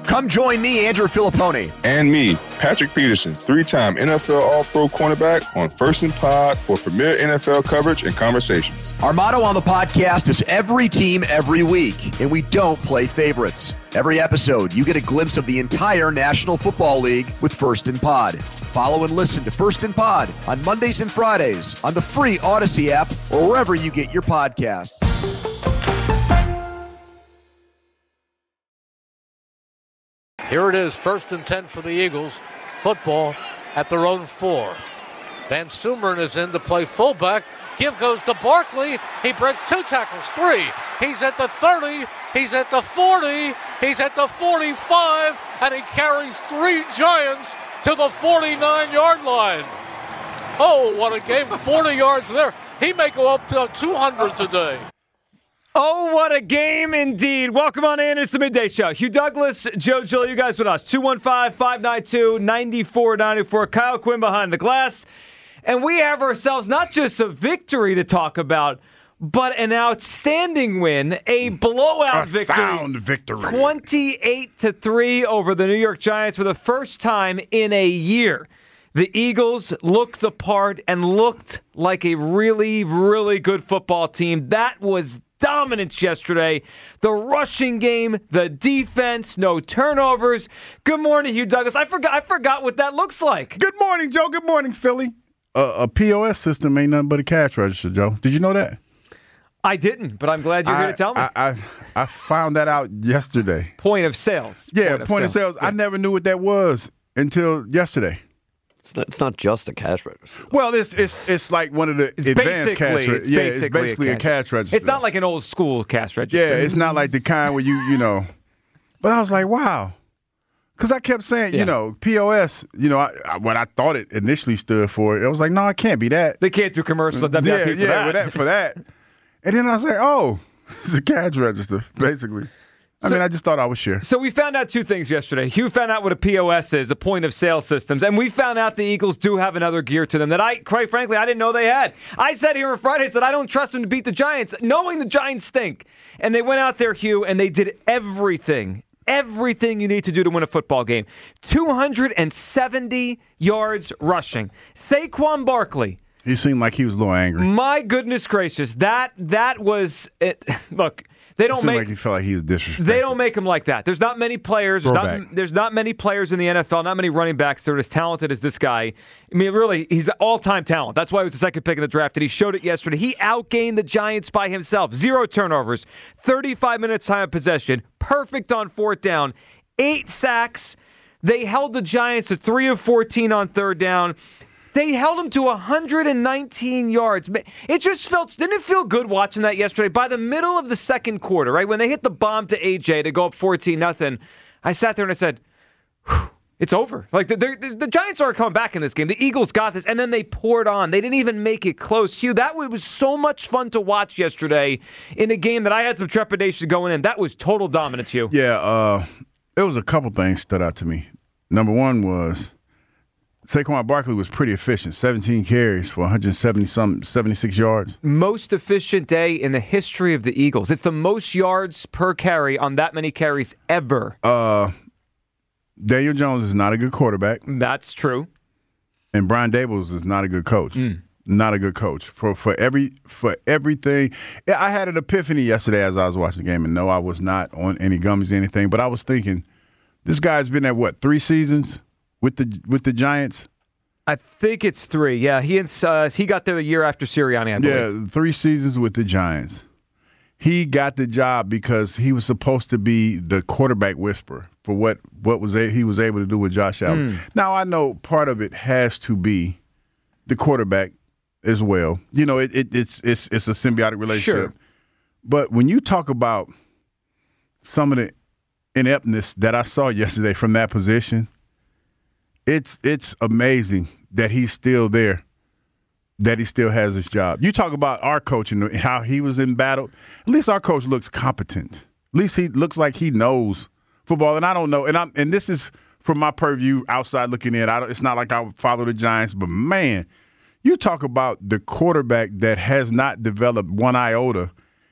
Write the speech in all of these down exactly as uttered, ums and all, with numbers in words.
Come join me, Andrew Filipponi. And me, Patrick Peterson, three-time N F L All-Pro cornerback on First and Pod for premier N F L coverage and conversations. Our motto on the podcast is every team, every week, and we don't play favorites. Every episode, you get a glimpse of the entire National Football League with First and Pod. Follow and listen to First and Pod on Mondays and Fridays on the free Odyssey app or wherever you get your podcasts. Here it is, first and ten for the Eagles. Football at their own four. Van Sumeren is in to play fullback. Give goes to Barkley. He breaks two tackles, three. He's at the thirty. He's at the forty. He's at the forty-five. And he carries three Giants to the forty-nine-yard line. Oh, what a game. forty yards there. He may go up to two hundred today. Oh, what a game indeed. Welcome on in. It's the Midday Show. Hugh Douglas, Joe Gill, you guys with us. two one five, five nine two, nine four nine four. Kyle Quinn behind the glass. And we have ourselves not just a victory to talk about, but an outstanding win, a blowout a victory. Sound victory. twenty-eight to three over the New York Giants for the first time in a year. The Eagles looked the part and looked like a really, really good football team. That was dominance yesterday. The rushing game, the defense, no turnovers. Good morning, Hugh Douglas. I forgot I forgot what that looks like. Good morning, Joe. Good morning, Philly. Uh, a P O S system ain't nothing but a cash register, Joe. Did you know that? I didn't, but I'm glad you're I, here to tell me. I, I, I found that out yesterday. Point of sales. Yeah, point of point sales. of sales. Yeah. I never knew what that was until yesterday. It's not, it's not just a cash register. Well, it's it's it's like one of the It's advanced cash basically, registers. it's Yeah, basically, it's basically a a, cash, cash register. It's not like an old school cash register. Yeah, it's not like the kind where you, you know. But I was like, wow. Because I kept saying, Yeah. you know, P O S, you know, I, I, what I thought it initially stood for, I was like, no, it can't be that. They can't do commercials on W I P yeah, for yeah, that. with that, for that. And then I was like, oh, it's a cash register, basically. I So- mean, I just thought I would share. So we found out two things yesterday. Hugh found out what a P O S is, a point of sale systems, and we found out the Eagles do have another gear to them that I, quite frankly, I didn't know they had. I said here on Friday, I said, I don't trust them to beat the Giants, knowing the Giants stink. And they went out there, Hugh, and they did everything, everything you need to do to win a football game. two hundred seventy yards rushing. Saquon Barkley. He seemed like he was a little angry. My goodness gracious, that that was it. Look, they It don't seemed make like he felt like he was disrespected. they don't make them like that. There's not many players. There's not, Throwback. there's not many players in the N F L. Not many running backs that are as talented as this guy. I mean, really, he's all-time talent. That's why he was the second pick in the draft, and he showed it yesterday. He outgained the Giants by himself. Zero turnovers, thirty-five minutes time of possession, perfect on fourth down, eight sacks. They held the Giants to three of fourteen on third down. They held him to one hundred nineteen yards. It just felt, didn't it feel good watching that yesterday? By the middle of the second quarter, right, when they hit the bomb to A J to go up fourteen nothing, I sat there and I said, whew, it's over. Like, the, the, the Giants aren't coming back in this game. The Eagles got this, and then they poured on. They didn't even make it close. Hugh, that was so much fun to watch yesterday in a game that I had some trepidation going in. That was total dominance, Hugh. Yeah, uh, there was a couple things stood out to me. Number one was Saquon Barkley was pretty efficient, seventeen carries for one hundred seventy some seventy-six yards. Most efficient day in the history of the Eagles. It's the most yards per carry on that many carries ever. Uh, Daniel Jones is not a good quarterback, That's true. and Brian Daboll is not a good coach. Mm. Not a good coach for for every for everything. Yeah, I had an epiphany yesterday as I was watching the game, and no, I was not on any gummies or anything. But I was thinking, this guy's been at what three seasons with the with the Giants. I think it's three. Yeah, he and, uh, he got there the year after Sirianni, I believe. Yeah, three seasons with the Giants. He got the job because he was supposed to be the quarterback whisperer for what what was a, he was able to do with Josh Allen. Mm. Now I know part of it has to be the quarterback as well. You know, it, it it's it's it's a symbiotic relationship. Sure. But when you talk about some of the ineptness that I saw yesterday from that position, it's it's amazing that he's still there, that he still has his job. You talk about our coach and how he was in battle. At least our coach looks competent. At least he looks like he knows football. And I don't know. And I'm and this is from my purview outside looking in. I don't, it's not like I follow the Giants, but man, you talk about the quarterback that has not developed one iota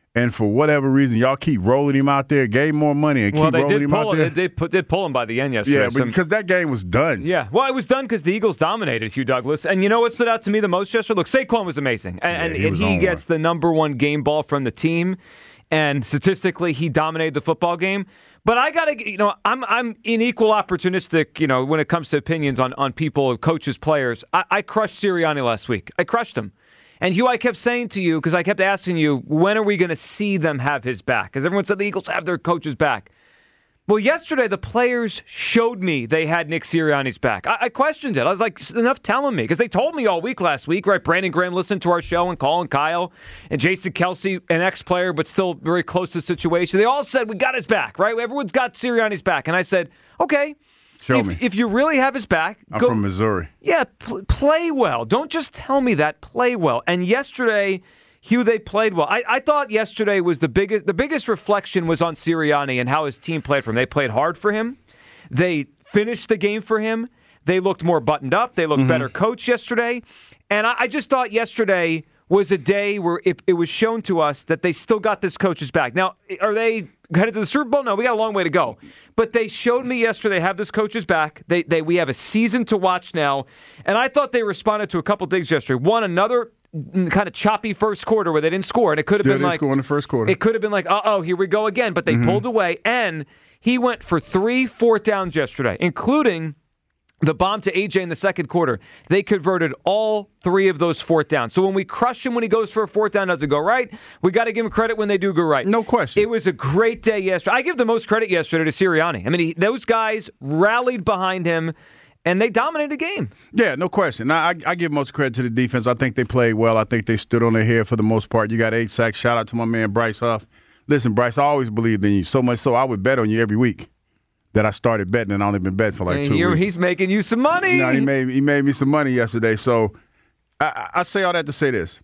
And for whatever reason, y'all keep rolling him out there, gave more money, and well, keep they rolling did him pull, out there. They did, put, did pull him by the end yesterday. Yeah, but because that game was done. Yeah, well, it was done because the Eagles dominated Hugh Douglas. And you know what stood out to me the most yesterday? Look, Saquon was amazing. And, Yeah, and he, and was he on gets one. the number one game ball from the team. And statistically, he dominated the football game. But I got to, you know, I'm I'm in equal opportunistic, you know, when it comes to opinions on, on people, coaches, players. I, I crushed Sirianni last week. I crushed him. And Hugh, I kept saying to you, because I kept asking you, when are we going to see them have his back? Because everyone said the Eagles have their coach's back. Well, yesterday, the players showed me they had Nick Sirianni's back. I, I questioned it. I was like, enough telling me. Because they told me all week last week, right? Brandon Graham listened to our show, and Colin Kyle, and Jason Kelsey, an ex-player, but still very close to the situation. They all said, we got his back, right? Everyone's got Sirianni's back. And I said, okay. Show if, me. If you really have his back, I'm go, from Missouri. Yeah, pl- play well. Don't just tell me that. Play well. And yesterday, Hugh, they played well. I, I thought yesterday was the biggest. The biggest reflection was on Sirianni and how his team played for him. They played hard for him. They finished the game for him. They looked more buttoned up. They looked mm-hmm. better coached yesterday. And I, I just thought yesterday was a day where it, it was shown to us that they still got this coach's back. Now, are they headed to the Super Bowl? No, we got a long way to go. But they showed me yesterday they have this coach's back. They, they, we have a season to watch now. And I thought they responded to a couple things yesterday. One, another kind of choppy first quarter where they didn't score. And it could have Still been didn't like, score in the first quarter. It could have been like, uh-oh, here we go again. But they mm-hmm. pulled away. And he went for three fourth downs yesterday, including the bomb to A J in the second quarter. They converted all three of those fourth downs. So when we crush him when he goes for a fourth down, doesn't go right, we got to give him credit when they do go right. No question. It was a great day yesterday. I give the most credit yesterday to Sirianni. I mean, he, those guys rallied behind him, and they dominated the game. Yeah, no question. Now, I, I give most credit to the defense. I think they played well. I think they stood on their head for the most part. You got eight sacks. Shout out to my man Bryce Huff. Listen, Bryce, I always believed in you, so much so I would bet on you every week. That I started betting, and I only been betting for like and two here weeks. He's making you some money. No, he made he made me some money yesterday. So I, I say all that to say this: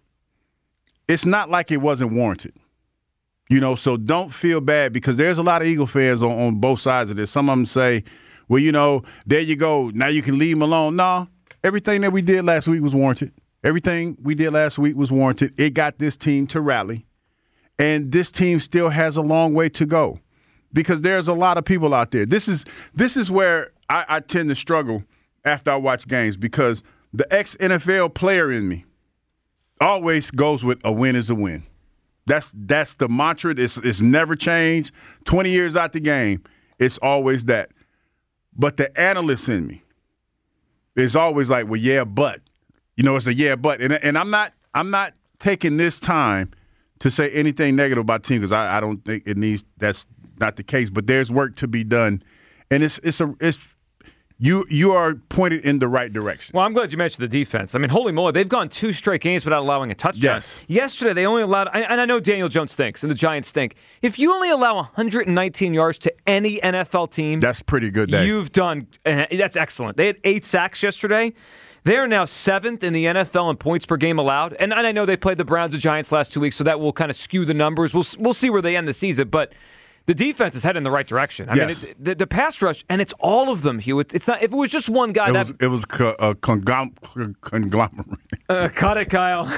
it's not like it wasn't warranted, you know. So don't feel bad because there's a lot of Eagle fans on, on both sides of this. Some of them say, "Well, you know, there you go. Now you can leave him alone." No, everything that we did last week was warranted. Everything we did last week was warranted. It got this team to rally, and this team still has a long way to go. Because there's a lot of people out there. This is this is where I, I tend to struggle after I watch games because the ex-N F L player in me always goes with a win is a win. That's that's the mantra. It's, it's never changed. twenty years out the game, it's always that. But the analyst in me is always like, well, yeah, but. You know, it's a yeah, but. And, and I'm not I'm not taking this time to say anything negative about the team because I, I don't think it needs – that's not the case. But there's work to be done. And it's it's a it's you you are pointed in the right direction. Well, I'm glad you mentioned the defense. I mean, holy moly, they've gone two straight games without allowing a touchdown. Yes. Yesterday, they only allowed – and I know Daniel Jones stinks and the Giants stink. If you only allow one hundred nineteen yards to any N F L team – that's pretty good day. You've done – that's excellent. They had eight sacks yesterday. They are now seventh in the N F L in points per game allowed. And, and I know they played the Browns and Giants last two weeks, so that will kind of skew the numbers. We'll we'll see where they end the season. But the defense is heading in the right direction. I yes. mean, it, the, the pass rush, and it's all of them, Hugh. It, it's not. If it was just one guy, it that was, it was co- a conglom- conglomerate. Uh, cut it, Kyle.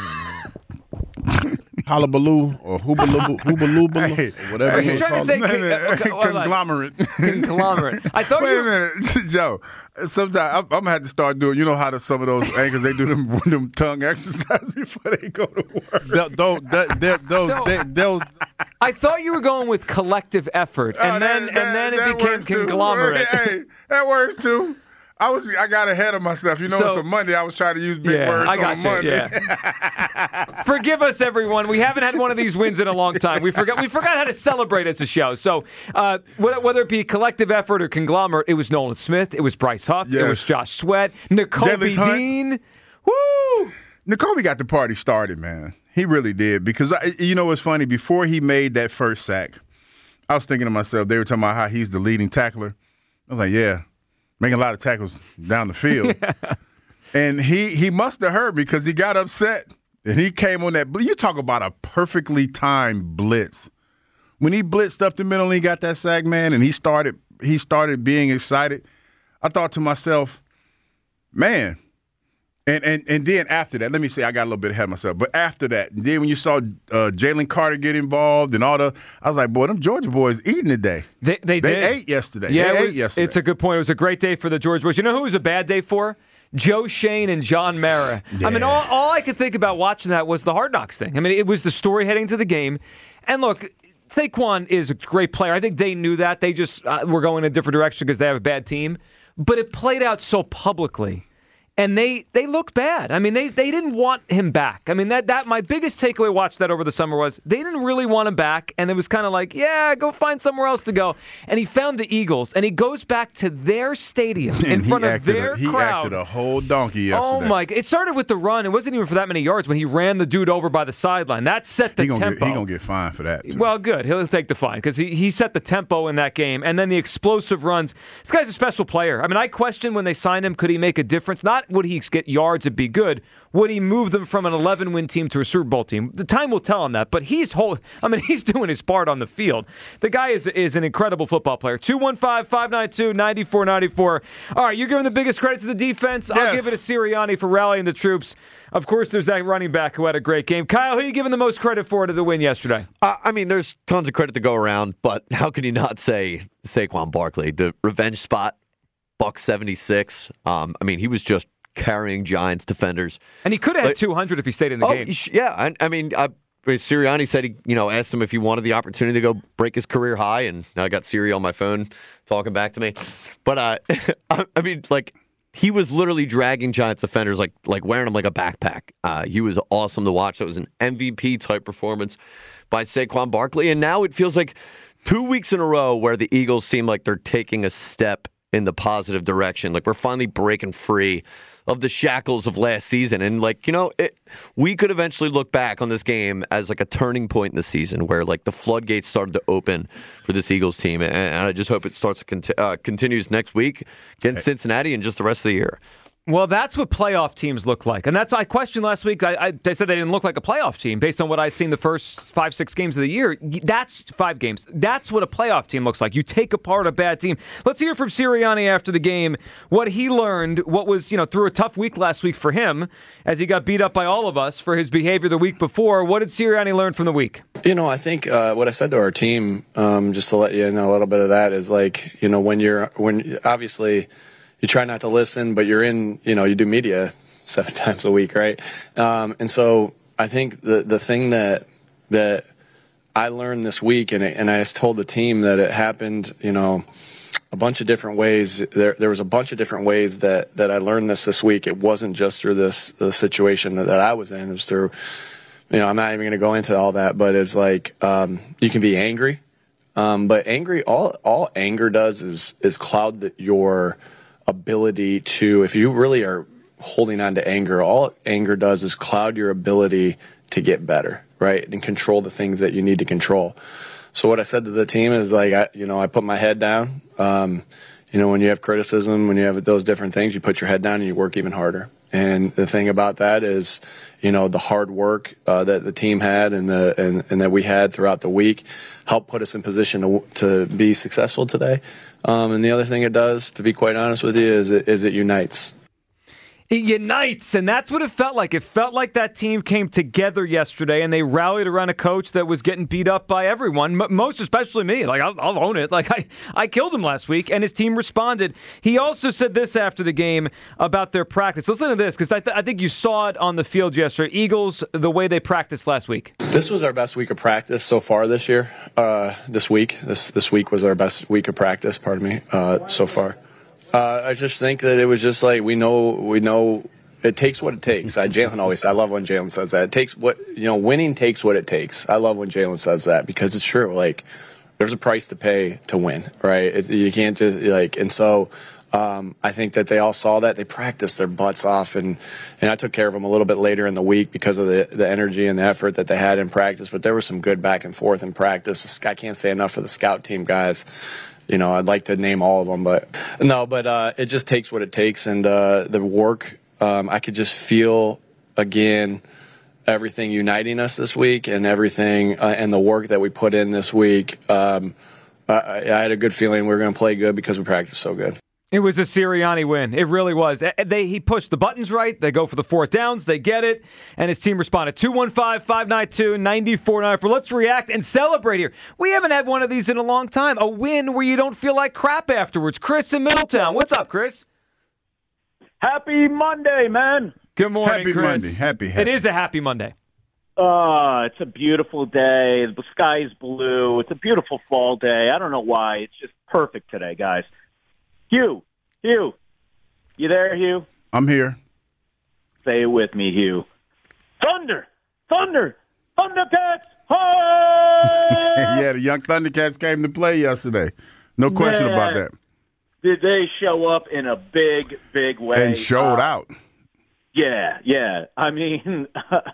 Hullabaloo or hoobaloo, hoobaloo, Hey, or whatever You're you trying call to say it. Wait a minute. con- okay, or like- Conglomerate. Conglomerate. I thought Wait you a were- minute, Joe. Sometimes I'm, I'm gonna have to start doing. You know how to, some of those anchors they do them them tongue exercises before they go to work. They'll, they'll, they'll, they'll, So- they- they'll, I thought you were going with collective effort, and Oh, then that- and then that- it that became works too. conglomerate. Hey, that works too. I was I got ahead of myself. You know, So- it's a Monday. I was trying to use big Yeah, words I on got a you. Monday. Yeah. Forgive us, everyone. We haven't had one of these wins in a long time. We forgot. We forgot how to celebrate as a show. So, uh, whether it be collective effort or conglomerate, it was Nolan Smith, it was Bryce Huff, it Yes. was Josh Sweat, N'Kobe Jalen Hunt. Dean. Woo! N'Kobe got the party started, man. He really did. Because, I, you know what's funny? Before he made that first sack, I was thinking to myself, they were talking about how he's the leading tackler. I was like, yeah, making a lot of tackles down the field. Yeah. And he he must have heard because he got upset. And he came on that. You talk about a perfectly timed blitz. When he blitzed up the middle and he got that sack, man, and he started he started being excited, I thought to myself, man, And, and and then after that, let me say I got a little bit ahead of myself. But after that, then when you saw uh, Jalen Carter get involved and all the, I was like, boy, them Georgia boys eating today. They they, they did. ate yesterday. Yeah, they it ate was, yesterday. It's a good point. It was a great day for the Georgia boys. You know who it was a bad day for? Joe Shane and John Mara. Yeah. I mean, all, all I could think about watching that was the Hard Knocks thing. I mean, it was the story heading to the game. And look, Saquon is a great player. I think they knew that. They just uh, were going in a different direction because they have a bad team. But it played out so publicly. And they, they looked bad. I mean, they, they didn't want him back. I mean, that that my biggest takeaway watched that over the summer was they didn't really want him back. And it was kind of like, yeah, go find somewhere else to go. And he found the Eagles, and he goes back to their stadium in and front of acted their a, he crowd. acted a whole donkey yesterday. Oh, my God. It started with the run. It wasn't even for that many yards when he ran the dude over by the sideline. That set the he gonna tempo. Get, he going to get fined for that. Too. Well, good. He'll take the fine because he, he set the tempo in that game. And then the explosive runs. This guy's a special player. I mean, I questioned when they signed him, could he make a difference? Not would he get yards and be good. Would he move them from an eleven-win team to a Super Bowl team? The time will tell on that. But he's whole. I mean, he's doing his part on the field. The guy is is an incredible football player. two one five, five nine two, nine four nine four. All right, you're giving the biggest credit to the defense. Yes. I'll give it to Sirianni for rallying the troops. Of course, there's that running back who had a great game. Kyle, who are you giving the most credit for to the win yesterday? Uh, I mean, there's tons of credit to go around, but how can you not say Saquon Barkley? The revenge spot, buck seventy-six. Um, I mean, he was just carrying Giants defenders. And he could have had But- two hundred if he stayed in the oh, game. sh- yeah. I, I mean, I, Sirianni said he, you know, asked him if he wanted the opportunity to go break his career high, and I got Siri on my phone talking back to me. But uh, I, I mean, like, he was literally dragging Giants defenders, like like wearing them like a backpack. Uh, he was awesome to watch. That was an M V P type performance by Saquon Barkley, and now it feels like two weeks in a row where the Eagles seem like they're taking a step in the positive direction. Like, we're finally breaking free of the shackles of last season. And, like, you know, it, we could eventually look back on this game as, like, a turning point in the season where, like, the floodgates started to open for this Eagles team. And, and I just hope it starts to conti- uh, continues next week against Cincinnati and just the rest of the year. Well, that's what playoff teams look like. And that's I questioned last week. I, I they said they didn't look like a playoff team based on what I've seen the first five, six games of the year. That's five games. That's what a playoff team looks like. You take apart a bad team. Let's hear from Sirianni after the game, what he learned, what was, you know, through a tough week last week for him as he got beat up by all of us for his behavior the week before. What did Sirianni learn from the week? You know, I think uh, what I said to our team, um, just to let you know a little bit of that, is like, you know, when you're, when obviously you try not to listen, but you're in, you know, you do media seven times a week, right? Um, and so I think the the thing that that I learned this week, and it, and I just told the team that it happened, you know, a bunch of different ways. There there was a bunch of different ways that, that I learned this this week. It wasn't just through this the situation that, that I was in. It was through, you know, I'm not even going to go into all that, but it's like um, you can be angry, um, but angry all all anger does is is cloud the, your ability to, if you really are holding on to anger, all anger does is cloud your ability to get better, right, and control the things that you need to control. So what I said to the team is, like, I, you know, I put my head down. Um, you know, when you have criticism, when you have those different things, you put your head down and you work even harder. And the thing about that is, you know, the hard work uh, that the team had and the and, and that we had throughout the week helped put us in position to to be successful today. Um, and the other thing it does, to be quite honest with you, is it, is it unites. It unites, and that's what it felt like. It felt like that team came together yesterday, and they rallied around a coach that was getting beat up by everyone, m- most especially me. Like, I'll, I'll own it. Like, I, I killed him last week, and his team responded. He also said this after the game about their practice. Listen to this, because I, th- I think you saw it on the field yesterday. Eagles, the way they practiced last week. This was our best week of practice so far this year. Uh, this week, this this week was our best week of practice. Pardon me. Uh, so far. Uh, I just think that it was just like, we know, we know it takes what it takes. I, Jalen always, I love when Jalen says that. It takes what, you know, winning takes what it takes. I love when Jalen says that because it's true. Like, there's a price to pay to win, right? It, you can't just, like, and so um, I think that they all saw that. They practiced their butts off, and, and I took care of them a little bit later in the week because of the, the energy and the effort that they had in practice. But there was some good back and forth in practice. I can't say enough for the scout team guys. You know, I'd like to name all of them, but no, but uh, it just takes what it takes. And uh, the work, um, I could just feel, again, everything uniting us this week and everything uh, and the work that we put in this week. Um, I, I had a good feeling we were going to play good because we practiced so good. It was a Sirianni win. It really was. They He pushed the buttons right. They go for the fourth downs. They get it. And his team responded. two one five, five nine two, nine four nine four. Let's react and celebrate here. We haven't had one of these in a long time. A win where you don't feel like crap afterwards. Chris in Middletown. What's up, Chris? Happy Monday, man. Good morning, happy Chris. Monday. Happy, happy. It is a happy Monday. Uh, it's a beautiful day. The sky is blue. It's a beautiful fall day. I don't know why. It's just perfect today, guys. Hugh, Hugh, you there, Hugh? I'm here. Say it with me, Hugh. Thunder, Thunder, Thundercats, hi! Yeah, the young Thundercats came to play yesterday. No question Man, about that. Did they show up in a big, big way? And showed uh, out. Yeah, yeah. I mean,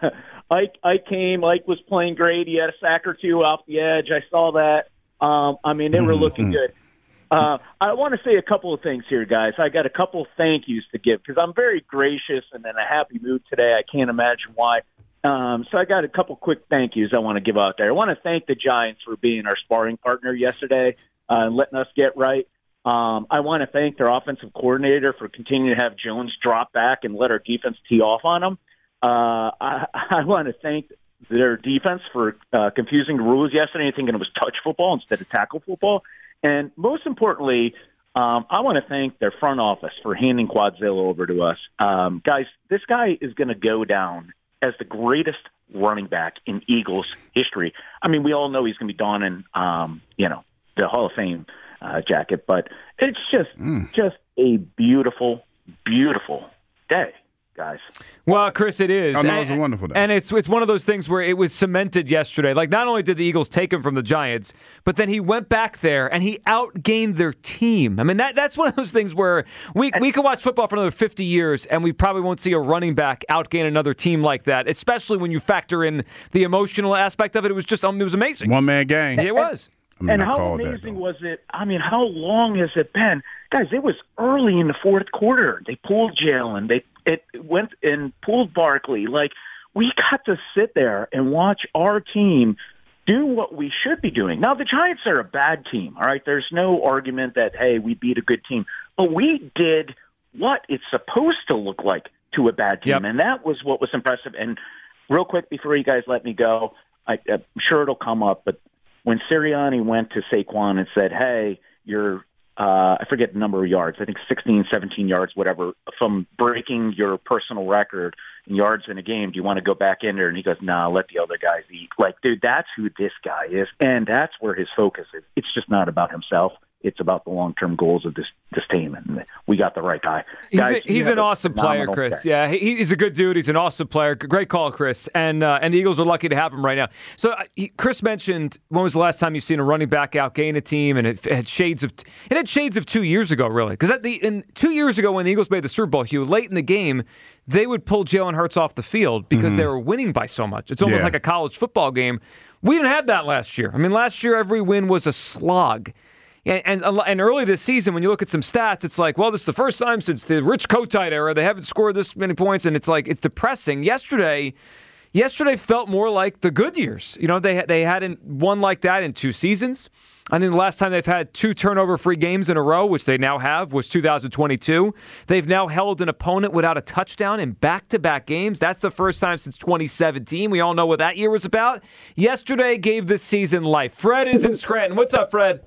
Ike, Ike came. Ike was playing great. He had a sack or two off the edge. I saw that. Um, I mean, they were looking good. Uh, I want to say a couple of things here, guys. I got a couple of thank yous to give because I'm very gracious and in a happy mood today. I can't imagine why. Um, so I got a couple quick thank yous I want to give out there. I want to thank the Giants for being our sparring partner yesterday uh, and letting us get right. Um, I want to thank their offensive coordinator for continuing to have Jones drop back and let our defense tee off on them. Uh, I, I want to thank their defense for uh, confusing the rules yesterday and thinking it was touch football instead of tackle football. And most importantly, um, I want to thank their front office for handing Quadzilla over to us. Um, guys, this guy is going to go down as the greatest running back in Eagles history. I mean, we all know he's going to be donning, um, you know, the Hall of Fame uh, jacket, but it's just mm. just a beautiful, beautiful day, guys. Well, Chris, it is. Oh, no, and, it was a wonderful day. And it's it's one of those things where it was cemented yesterday. Like, not only did the Eagles take him from the Giants, but then he went back there and he outgained their team. I mean, that that's one of those things where we we could watch football for another fifty years and we probably won't see a running back outgain another team like that, especially when you factor in the emotional aspect of it. It was just um, it was amazing. One-man gang. It was. I mean, and I how amazing was it? I mean, how long has it been? Guys, it was early in the fourth quarter. They pulled Jalen. They it went and pulled Barkley. Like, we got to sit there and watch our team do what we should be doing. Now, the Giants are a bad team, all right? There's no argument that, hey, we beat a good team. But we did what it's supposed to look like to a bad team, yep. And that was what was impressive. And real quick, before you guys let me go, I, I'm sure it'll come up, but when Sirianni went to Saquon and said, hey, you're, uh, I forget the number of yards, I think sixteen, seventeen yards, whatever, from breaking your personal record in yards in a game, do you want to go back in there? And he goes, nah, let the other guys eat. Like, dude, that's who this guy is, and that's where his focus is. It's just not about himself. It's about the long-term goals of this, this team, and we got the right guy. He's, Guys, a, he's an awesome player, Chris. Day. Yeah, he, he's a good dude. He's an awesome player. Great call, Chris. And uh, and the Eagles are lucky to have him right now. So uh, he, Chris mentioned, when was the last time you've seen a running back outgain a team? And it, it had shades of it had shades of two years ago, really, because at the in two years ago when the Eagles made the Super Bowl, Hugh, late in the game, they would pull Jalen Hurts off the field because mm-hmm. they were winning by so much. It's almost yeah. like a college football game. We didn't have that last year. I mean, last year every win was a slog. And, and and early this season, when you look at some stats, it's like, well, this is the first time since the Rich Kotite era they haven't scored this many points, and it's like it's depressing. Yesterday, yesterday felt more like the good years. You know, they they hadn't won like that in two seasons. I think the last time they've had two turnover-free games in a row, which they now have, was two thousand twenty-two. They've now held an opponent without a touchdown in back-to-back games. That's the first time since twenty seventeen. We all know what that year was about. Yesterday gave this season life. Fred is in Scranton. What's up, Fred?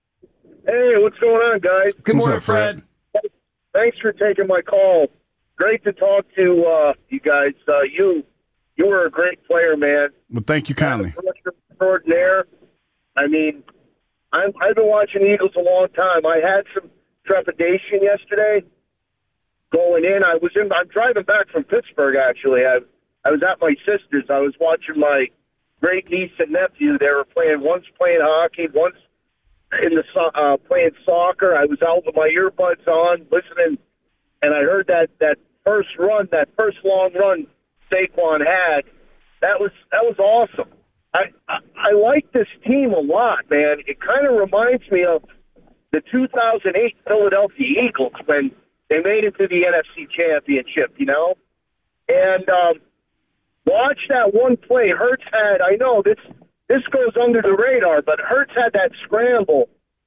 Hey, what's going on, guys? Good morning, Fred. Thanks for taking my call. Great to talk to uh, you guys. Uh, you you were a great player, man. Well, thank you kindly. Extraordinaire. I mean, I'm, I've been watching the Eagles a long time. I had some trepidation yesterday going in. I was in. I'm driving back from Pittsburgh, actually. I I was at my sister's. I was watching my great niece and nephew. They were playing. One's playing hockey. One's in the uh, playing soccer. I was out with my earbuds on, listening, and I heard that, that first run, that first long run Saquon had. That was that was awesome. I, I I like this team a lot, man. It kind of reminds me of the two thousand eight Philadelphia Eagles when they made it to the N F C Championship, you know. And um, watch that one play. Hurts had. I know this. This goes under the radar, but Hurts had that scramble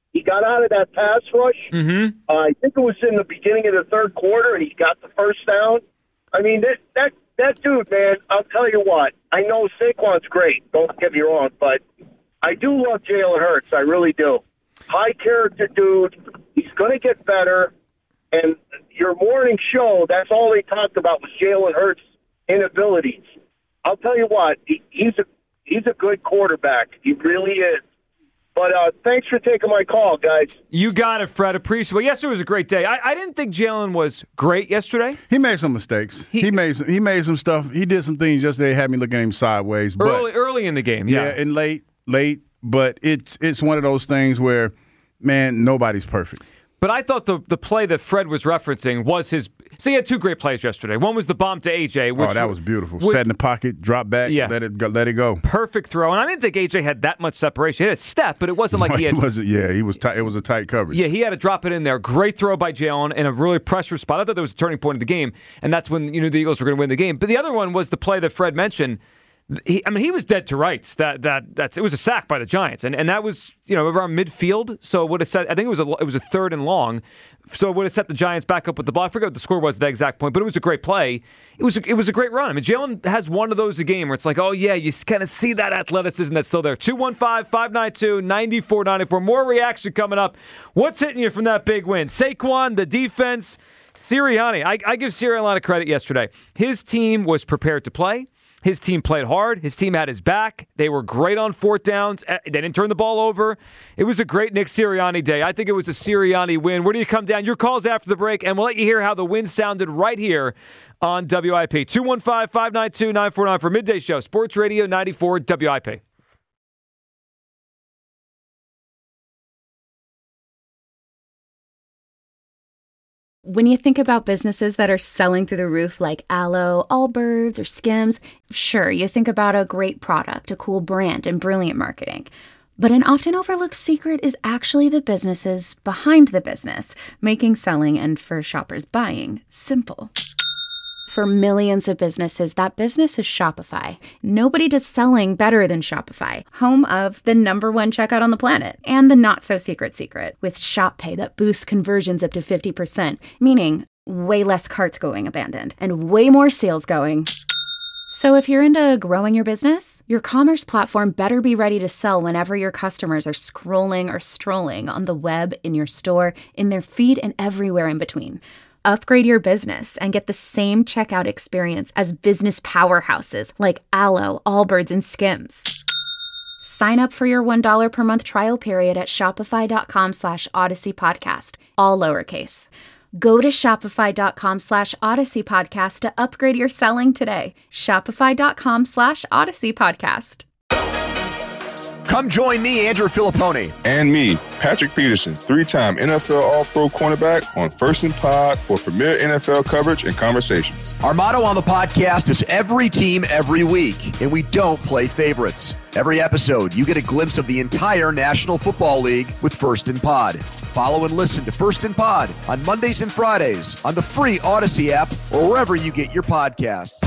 He got out of that pass rush. Mm-hmm. Uh, I think it was in the beginning of the third quarter, and he got the first down. I mean, that that that dude, man. I'll tell you what. I know Saquon's great. Don't get me wrong, but I do love Jalen Hurts. I really do. High character dude. He's going to get better. And your morning show, that's all they talked about was Jalen Hurts' inabilities. I'll tell you what. He, he's a he's a good quarterback. He really is. But uh, thanks for taking my call, guys. You got it, Fred. Appreciate it. Well, yesterday was a great day. I, I didn't think Jalen was great yesterday. He made some mistakes. He, he made some, he made some stuff. He did some things yesterday that had me looking at him sideways. But, early early in the game, yeah. Yeah, and late, late. But it's it's one of those things where, man, nobody's perfect. But I thought the the play that Fred was referencing was his. So he had two great plays yesterday. One was the bomb to A J. Which, oh, that was beautiful. Which, Sat in the pocket, drop back, yeah. let it go, let it go. Perfect throw. And I didn't think A J had that much separation. He had a step, but it wasn't like he had. wasn't, yeah, he was. Tight, it was a tight coverage. Yeah, he had to drop it in there. Great throw by Jalen in a really pressure spot. I thought that was a turning point of the game, and that's when you knew the Eagles were going to win the game. But the other one was the play that Fred mentioned. He, I mean, he was dead to rights. That that that's it was a sack by the Giants, and and that was you know around midfield. So it would have set. I think it was a it was a third and long. So it would have set the Giants back up with the ball. I forget what the score was at that exact point, but it was a great play. It was a, it was a great run. I mean, Jalen has one of those a game where it's like, oh yeah, you kind of see that athleticism that's still there. two one five, five nine two, nine four nine four. More reaction coming up. What's hitting you from that big win? Saquon, the defense, Sirianni. I, I give Sirianni a lot of credit yesterday. His team was prepared to play. His team played hard. His team had his back. They were great on fourth downs. They didn't turn the ball over. It was a great Nick Sirianni day. I think it was a Sirianni win. Where do you come down? Your calls after the break, and we'll let you hear how the win sounded right here on W I P. two one five, five nine two, nine four nine for Midday Show. Sports Radio ninety-four W I P. When you think about businesses that are selling through the roof like Aloe, Allbirds, or Skims, sure, you think about a great product, a cool brand, and brilliant marketing. But an often overlooked secret is actually the businesses behind the business, making selling and for shoppers buying simple. For millions of businesses, that business is Shopify. Nobody does selling better than Shopify, home of the number one checkout on the planet, and the not-so-secret secret, with Shop Pay that boosts conversions up to fifty percent, meaning way less carts going abandoned, and way more sales going. So if you're into growing your business, your commerce platform better be ready to sell whenever your customers are scrolling or strolling on the web, in your store, in their feed, and everywhere in between. Upgrade your business and get the same checkout experience as business powerhouses like Aloe, Allbirds, and Skims. Sign up for your one dollar per month trial period at shopify.com slash Odyssey Podcast, all lowercase. Go to shopify.com slash Odyssey Podcast to upgrade your selling today. Shopify.com slash Odyssey Podcast. Come join me, Andrew Filipponi. And me, Patrick Peterson, three-time N F L All-Pro cornerback on First and Pod for premier N F L coverage and conversations. Our motto on the podcast is every team, every week, and we don't play favorites. Every episode, you get a glimpse of the entire National Football League with First and Pod. Follow and listen to First and Pod on Mondays and Fridays on the free Odyssey app or wherever you get your podcasts.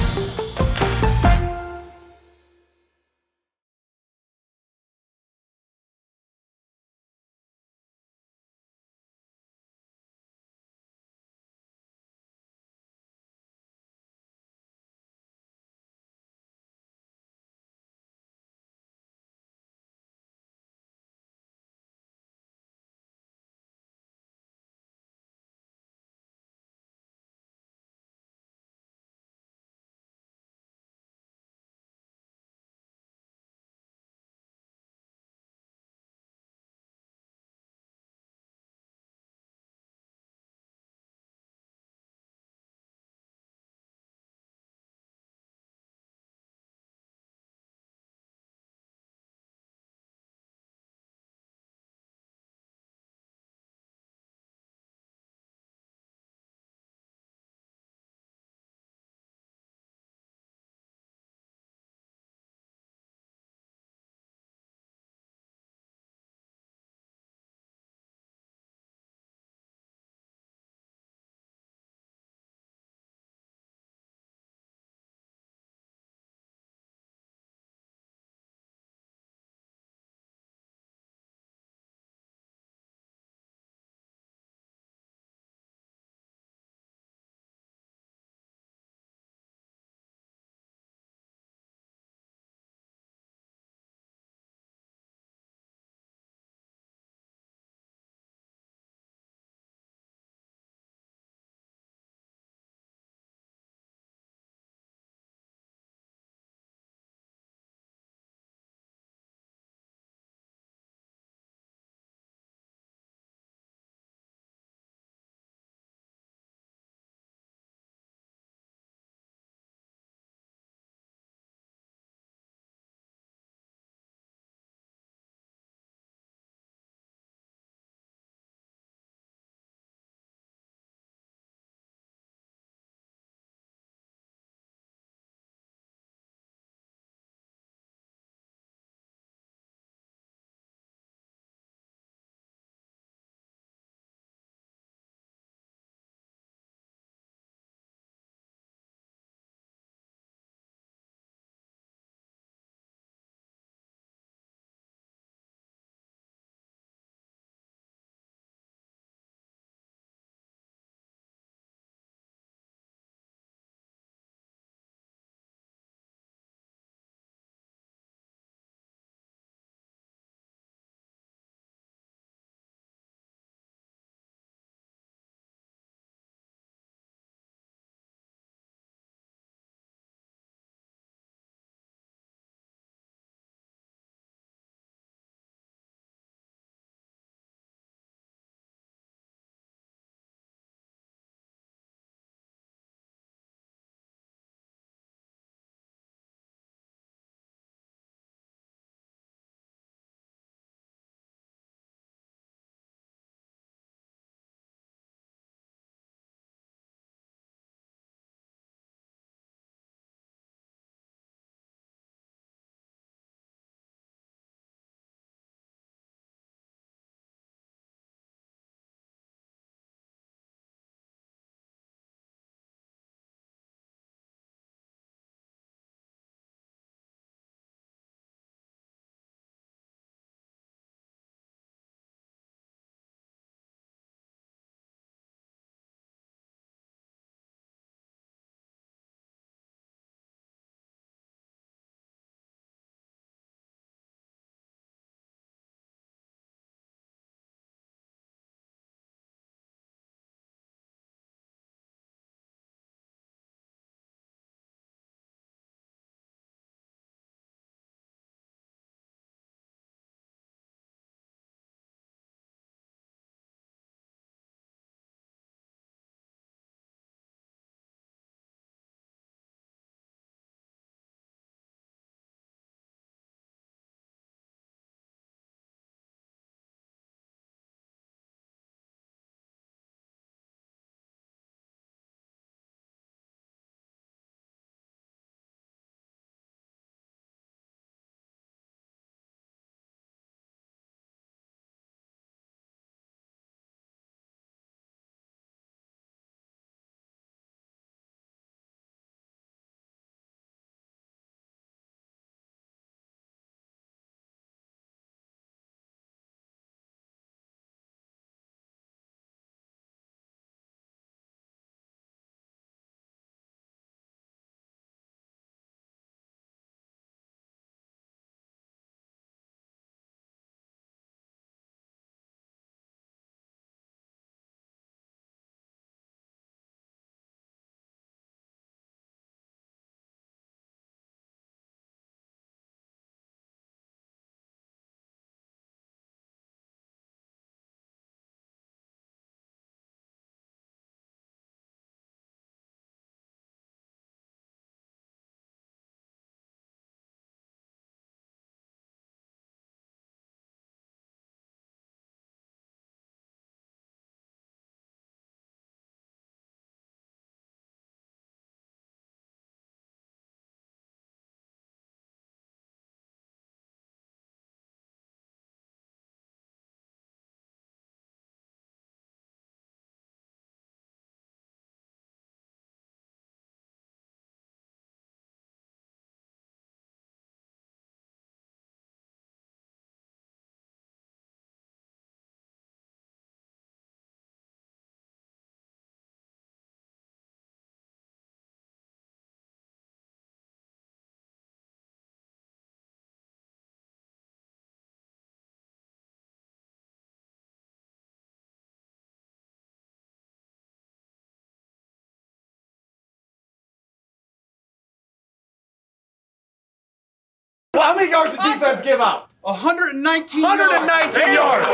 Well, how many yards did defense give up? one hundred nineteen one hundred nineteen yards.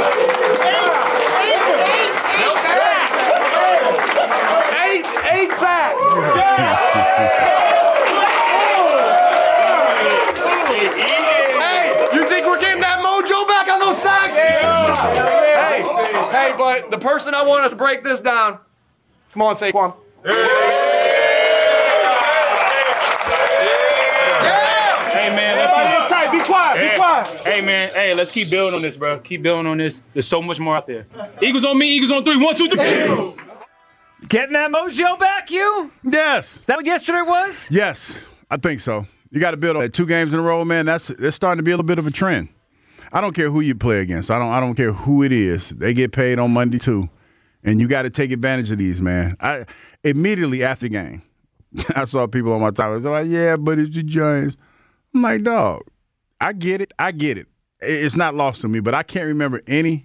Eight, eight sacks. Hey, you think we're getting that mojo back on those sacks? Hey, hey, but the person I want us to break this down. Come on, Saquon. Hey man, let's keep tight. Be quiet. Be quiet. Hey man, hey, let's keep building on this, bro. Keep building on this. There's so much more out there. Eagles on me. Eagles on three. One, two, three. Getting that mojo back, you? Yes. Is that what yesterday was? Yes, I think so. You got to build on two games in a row, man. That's it's starting to be a little bit of a trend. I don't care who you play against. I don't. I don't care who it is. They get paid on Monday too, and you got to take advantage of these, man. I immediately after the game, I saw people on my Twitter. They're like, "Yeah, but it's the Giants." I'm like, dog, I get it. I get it. It's not lost to me, but I can't remember any.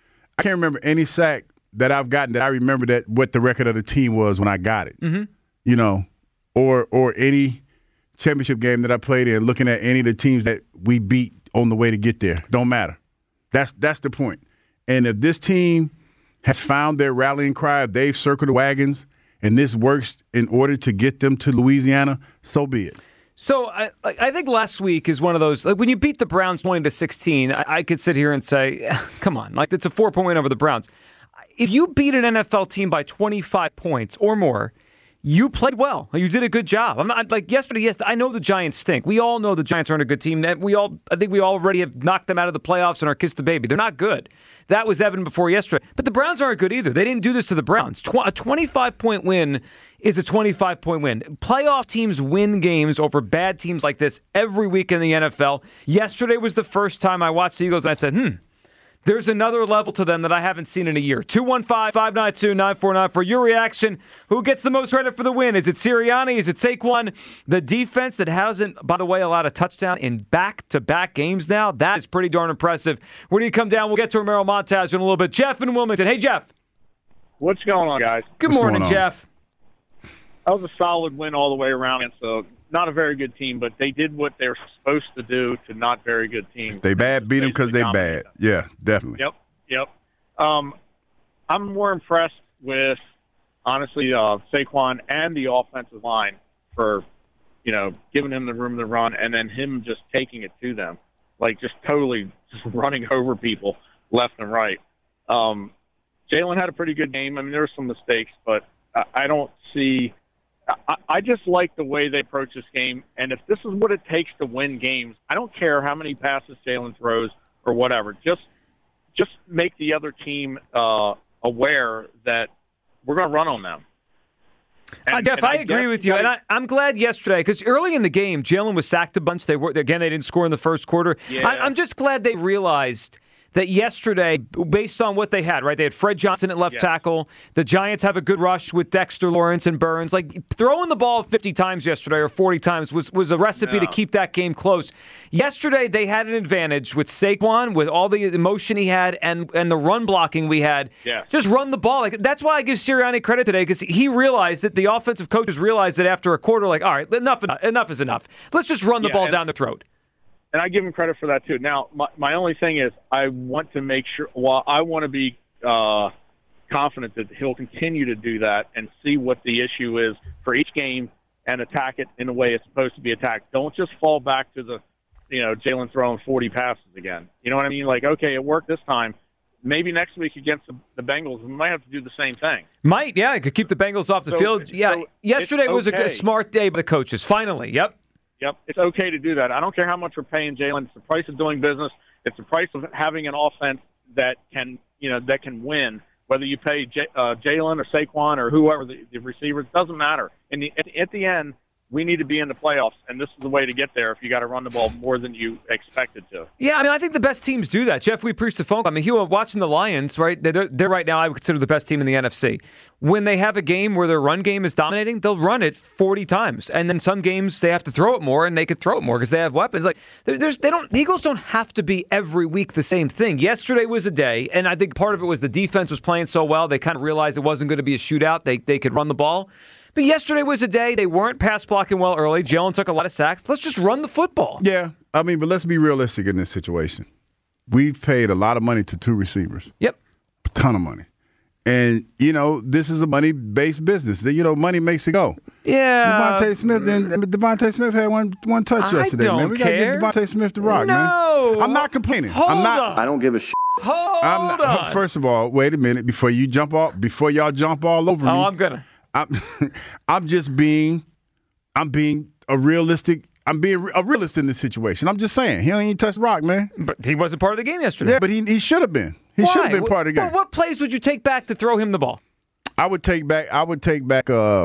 I can't remember any sack that I've gotten that I remember that what the record of the team was when I got it. Mm-hmm. You know, or or any championship game that I played in, looking at any of the teams that we beat on the way to get there. Don't matter. That's that's the point. And if this team has found their rallying cry, if they've circled the wagons, and this works in order to get them to Louisiana, so be it. So I, I think last week is one of those, like when you beat the Browns twenty to sixteen, I, I could sit here and say, come on, like it's a four-point win over the Browns. If you beat an N F L team by twenty-five points or more, you played well. You did a good job. I'm not like yesterday. Yes, I know the Giants stink. We all know the Giants aren't a good team. We all, I think we already have knocked them out of the playoffs and are kissed the baby. They're not good. That was evident before yesterday. But the Browns aren't good either. They didn't do this to the Browns. Tw- a twenty-five point win is a twenty-five point win. Playoff teams win games over bad teams like this every week in the N F L. Yesterday was the first time I watched the Eagles and I said, hmm. There's another level to them that I haven't seen in a year. two one five, five nine two, nine four nine for your reaction. Who gets the most credit for the win? Is it Sirianni? Is it Saquon? The defense that hasn't, by the way, allowed a touchdown in back-to-back games now, that is pretty darn impressive. Where do you come down? We'll get to Romero Montage in a little bit. Jeff in Wilmington. Hey, Jeff. What's going on, guys? Good What's morning, Jeff. That was a solid win all the way around. And so not a very good team, but they did what they're supposed to do to not very good teams. They bad, beat them because they bad. Yeah, definitely. Yep, yep. Um, I'm more impressed with, honestly, uh, Saquon and the offensive line for, you know, giving him the room to run and then him just taking it to them, like just totally just running over people left and right. Um, Jalen had a pretty good game. I mean, there were some mistakes, but I, I don't see – I, I just like the way they approach this game, and if this is what it takes to win games, I don't care how many passes Jalen throws or whatever. Just just make the other team uh, aware that we're going to run on them. And, uh, Jeff, and I, I agree with you, guys, and I, I'm glad yesterday because early in the game, Jalen was sacked a bunch. They were again, they didn't score in the first quarter. Yeah. I, I'm just glad they realized that yesterday, based on what they had, right? They had Fred Johnson at left yeah. tackle. The Giants have a good rush with Dexter Lawrence and Burns. Like, throwing the ball fifty times yesterday or forty times was, was a recipe no. to keep that game close. Yesterday, they had an advantage with Saquon, with all the emotion he had and, and the run blocking we had. Yeah. Just run the ball. Like, that's why I give Sirianni credit today, because he realized that the offensive coaches realized that after a quarter, like, all right, enough, enough is enough. Let's just run the yeah, ball and- down the throat. And I give him credit for that, too. Now, my, my only thing is I want to make sure – well, I want to be uh, confident that he'll continue to do that and see what the issue is for each game and attack it in the way it's supposed to be attacked. Don't just fall back to the, you know, Jalen throwing forty passes again. You know what I mean? Like, okay, it worked this time. Maybe next week against the, the Bengals, we might have to do the same thing. Might, yeah. It could keep the Bengals off the so, field. Yeah, so yesterday okay. was a, a smart day by the coaches. Finally, yep. Yep, it's okay to do that. I don't care how much we're paying Jalen. It's the price of doing business. It's the price of having an offense that can, you know, that can win. Whether you pay J, uh, Jalen or Saquon or whoever the, the receivers, doesn't matter. In the, at, at the end, we need to be in the playoffs, and this is the way to get there if you got to run the ball more than you expected to. Yeah, I mean, I think the best teams do that. Jeff, we preached the phone. I mean, you were watching the Lions, right? They're, they're right now, I would consider the best team in the N F C. When they have a game where their run game is dominating, they'll run it forty times. And then some games they have to throw it more, and they could throw it more because they have weapons. Like there's, they don't. The Eagles don't have to be every week the same thing. Yesterday was a day, and I think part of it was the defense was playing so well, they kind of realized it wasn't going to be a shootout. They they could run the ball. But yesterday was a day they weren't pass blocking well early. Jalen took a lot of sacks. Let's just run the football. Yeah, I mean, but let's be realistic in this situation. We've paid a lot of money to two receivers. Yep. A ton of money. And, you know, this is a money-based business. You know, money makes it go. Yeah. Devontae Smith and Devontae Smith had one one touch I yesterday, don't man. We got to care. give Devontae Smith the rock, no. man. No. I'm not complaining. Hold I'm not. on. I don't give a shit. Hold I'm not, on. First of all, wait a minute before you jump off. Before y'all jump all over oh, me. I'm gonna. I'm, I'm just being. I'm being a realistic. I'm being a realist in this situation. I'm just saying he ain't even touched the rock, man. But he wasn't part of the game yesterday. Yeah, but he he should have been. He should have been part of the game. Well, what plays would you take back to throw him the ball? I would take back. I would take back. Uh,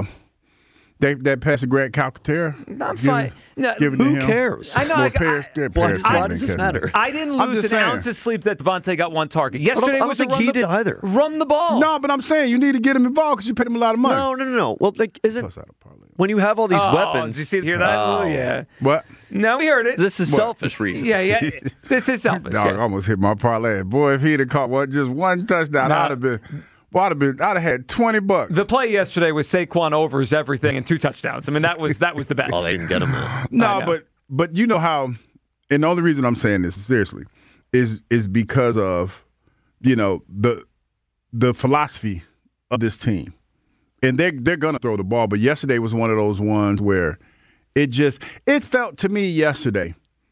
that that pass to Greg Calcaterra. I'm fine. No, give it who to him. cares? I know. Well, I, Paris, I, yeah, Paris why, didn't why does this catch matter? it. I didn't I'm lose just an saying. ounce of sleep that Devontae got one target. I Yesterday don't, I don't was a think run he the, did either. Run the ball. No, but I'm saying you need to get him involved because you paid him a lot of money. No, no, no, no. Well, like, isn't when you have all these oh, weapons? Did you see, hear that? Oh. Oh, yeah. What? No, we heard it. This is What? selfish reasons. Yeah, yeah. This is selfish. Dog, yeah. I almost hit my parlay. Boy, if he'd have caught one, just one touchdown, No. I'd have been. Well, I'd have been. I'd have had twenty bucks. The play yesterday was Saquon overs everything and two touchdowns. I mean, that was that was the bet. Oh, they didn't get him. No, but but you know how, and the only reason I'm saying this seriously is is because of, you know, the the philosophy of this team, and they're they're gonna throw the ball. But yesterday was one of those ones where it just it felt to me yesterday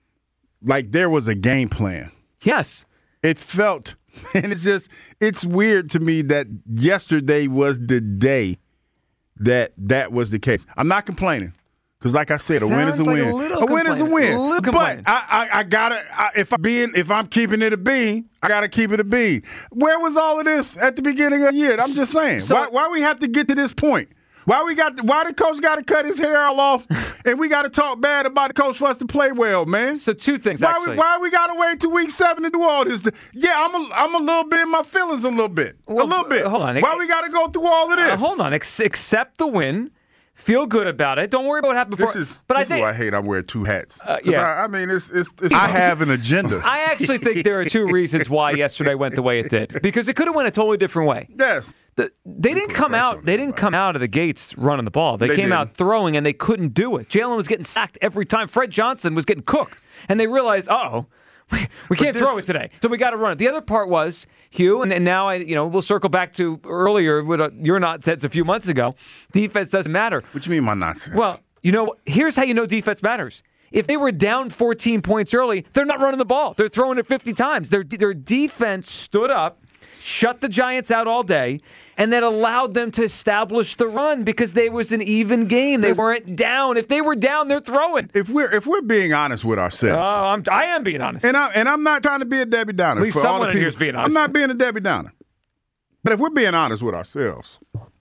like there was a game plan. Yes, it felt, and it's just it's weird to me that yesterday was the day that that was the case. I'm not complaining. Because, like I said, a win is a Sounds like win. a little A win is a complaining. win. A little But complaining. I, I, I gotta. I, if I'm being, if I'm keeping it a B, I gotta keep it a B. Where was all of this at the beginning of the year? I'm just saying. So- why, why we have to get to this point? Why we got? Why the coach got to cut his hair all off, and we got to talk bad about the coach for us to play well, man? So two things Why actually. we, why we got to wait till week seven to do all this? Yeah, I'm a, I'm a little bit in my feelings, a little bit, Well, a little bit. hold on. Why we got to go through all of this? Uh, hold on. Ex- accept the win. Feel good about it. Don't worry about what happened before. This is, but this I think is why I hate I'm wearing two hats. Uh, 'Cause yeah. I, I mean, it's, it's, it's I have an agenda. I actually think there are two reasons why yesterday went the way it did. Because it could have went a totally different way. Yes. The, they didn't come out. They didn't come out of the gates running the ball. They, They came didn't. out throwing, and they couldn't do it. Jalen was getting sacked every time. Fred Johnson was getting cooked, and they realized, uh-oh, we, we can't this- throw it today, so we got to run it. The other part was Hugh, and, and now I, you know, we'll circle back to earlier what uh, your nonsense a few months ago. Defense doesn't matter. What you mean my nonsense? Well, you know, here's how you know defense matters. If they were down fourteen points early, they're not running the ball. They're throwing it fifty times. Their their defense stood up, shut the Giants out all day, and that allowed them to establish the run because they was an even game. They weren't down. If they were down, they're throwing. If we're if we're being honest with ourselves, Oh, I'm I am being honest. and I and I'm not trying to be a Debbie Downer. At least for all someone the in here people- is being I'm honest. not being a Debbie Downer. But if we're being honest with ourselves,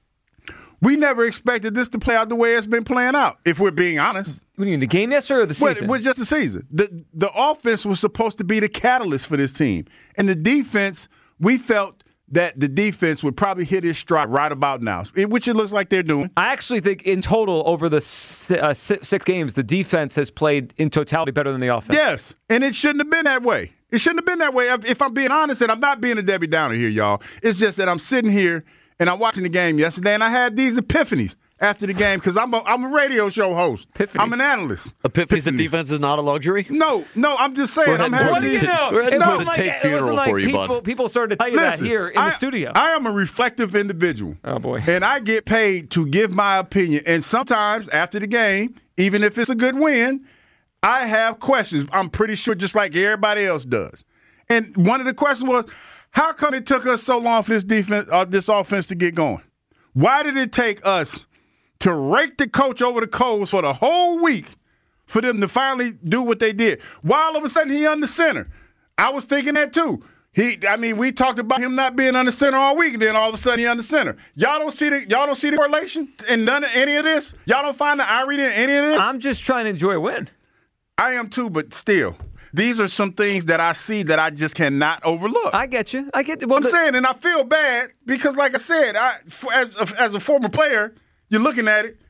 we never expected this to play out the way it's been playing out. If we're being honest. What do you mean, the game yesterday or the Well, season? it was just the season. The the offense was supposed to be the catalyst for this team. And the defense, we felt that the defense would probably hit its stride right about now, which it looks like they're doing. I actually think in total over the si- uh, si- six games, the defense has played in totality better than the offense. Yes, and it shouldn't have been that way. It shouldn't have been that way. If, if I'm being honest, and I'm not being a Debbie Downer here, y'all. It's just that I'm sitting here and I'm watching the game yesterday, and I had these epiphanies after the game because I'm a, I'm a radio show host. Epiphanies. I'm an analyst. Epiphanies that defense is not a luxury? No, no, I'm just saying. We're I'm heading having What do towards you these- know? We're heading It towards wasn't a take like, it funeral wasn't like for you, people, bud. people started to tell you Listen, that here in I, the studio. I am a reflective individual. Oh, boy. And I get paid to give my opinion. And sometimes after the game, even if it's a good win, I have questions. I'm pretty sure just like everybody else does. And one of the questions was, how come it took us so long for this defense, uh, this offense to get going? Why did it take us to rake the coach over the coals for the whole week for them to finally do what they did? Why all of a sudden he under center? I was thinking that too. He, I mean, we talked about him not being under center all week, and then all of a sudden he under center. Y'all don't see the y'all don't see the correlation in none of any of this. Y'all don't find the irony in any of this. I'm just trying to enjoy a win. I am too, but still, these are some things that I see that I just cannot overlook. I get you. I get you. Well, I'm the- saying, and I feel bad because, like I said, I, f- as, as a former player, you're looking at it,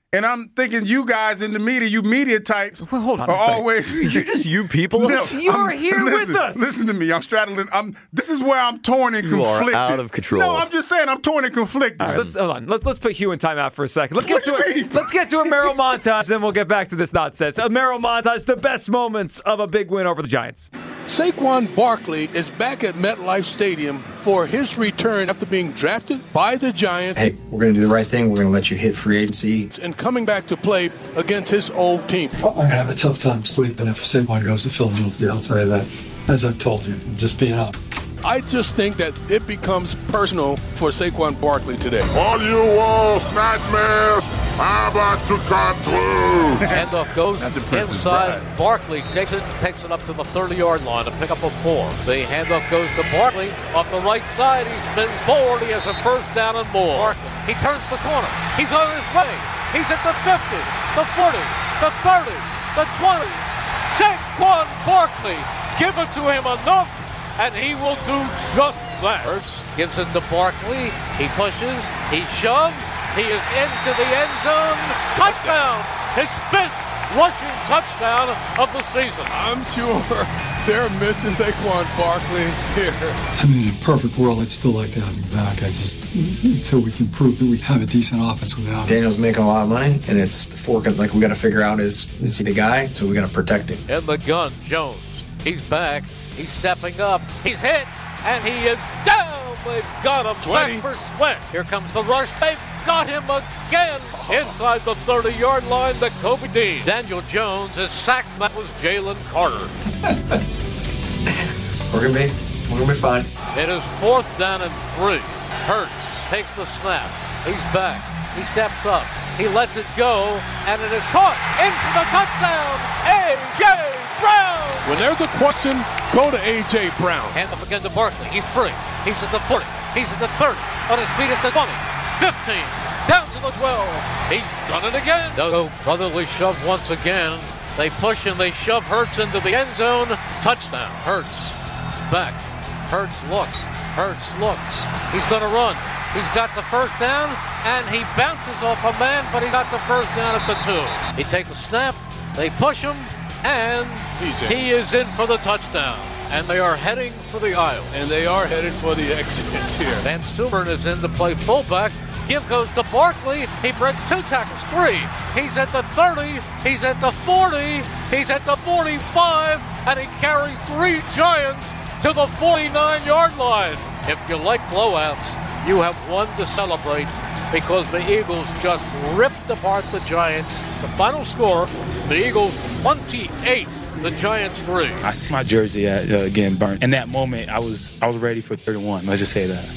And I'm thinking you guys in the media, you media types, well, hold on are always. You're just you people. No, You're I'm- here listen, with us. Listen to me. I'm straddling. I'm. This is where I'm torn and You are conflicted. out of control. No, I'm just saying I'm torn and conflicted. All right, let's hold on. Let's let's put Hugh in timeout for a second. Let's What get to do you it. mean? Let's get to a Merrill montage, then we'll get back to this nonsense. A Merrill montage, the best moments of a big win over the Giants. Saquon Barkley is back at MetLife Stadium for his return after being drafted by the Giants. Hey, we're going to do the right thing. We're going to let you hit free agency. And coming back to play against his old team. I'm going to have a tough time sleeping if Saquon goes to Philadelphia. I'll tell you that. As I've told you, just being honest. I just think that it becomes personal for Saquon Barkley today. All you walls, nightmares, are about to come true. Handoff goes inside. Barkley takes it, takes it up to the thirty-yard line to pick up a four. The handoff goes to Barkley off the right side. He spins forward. He has a first down and more. Barkley, he turns the corner. He's on his way. He's at the fifty, the forty, the thirty, the twenty. Saquon Barkley, give it to him enough, and he will do just that. Hurts gives it to Barkley. He pushes. He shoves. He is into the end zone. Touchdown! His fifth rushing touchdown of the season. I'm sure they're missing Saquon Barkley here. I mean, in a perfect world, I'd still like to have him back. I just, until we can prove that we have a decent offense without him. Daniel's making a lot of money, and it's the fork. Like, we got to figure out is, is he the guy? So we got to protect him. In the gun, Jones. He's back. He's stepping up. He's hit, and he is down. They've got him back for Sweat. Here comes the rush. They've got him again inside the thirty-yard line to Kobe Dean. Daniel Jones is sacked. That was Jalen Carter. We're gonna be, we're gonna be fine. It is fourth down and three. Hurts takes the snap. He's back. He steps up. He lets it go, and it is caught in for the touchdown. A J. Brown. When there's a question, go to A J. Brown. Hand off again to Barkley. He's free. He's at the forty. He's at the thirty. On his feet at the twenty. fifteen. Down to the twelve. He's done it again. No brotherly shove once again. They push and they shove Hurts into the end zone. Touchdown. Hurts back. Hurts looks. Hurts looks. He's going to run. He's got the first down, and he bounces off a man, but he got the first down at the two. He takes a snap. They push him, and he is in for the touchdown. And they are heading for the aisle. And they are headed for the exits here. Van Sumeren is in to play fullback. Give goes to Barkley. He breaks two tackles, three. He's at the thirty. He's at the forty. He's at the forty-five. And he carries three Giants to the forty-nine-yard line. If you like blowouts, you have one to celebrate because the Eagles just ripped apart the Giants. The final score, the Eagles twenty-eight. The Giants three. I see my jersey at, uh, getting burnt. In that moment, I was I was ready for thirty-one. Let's just say that.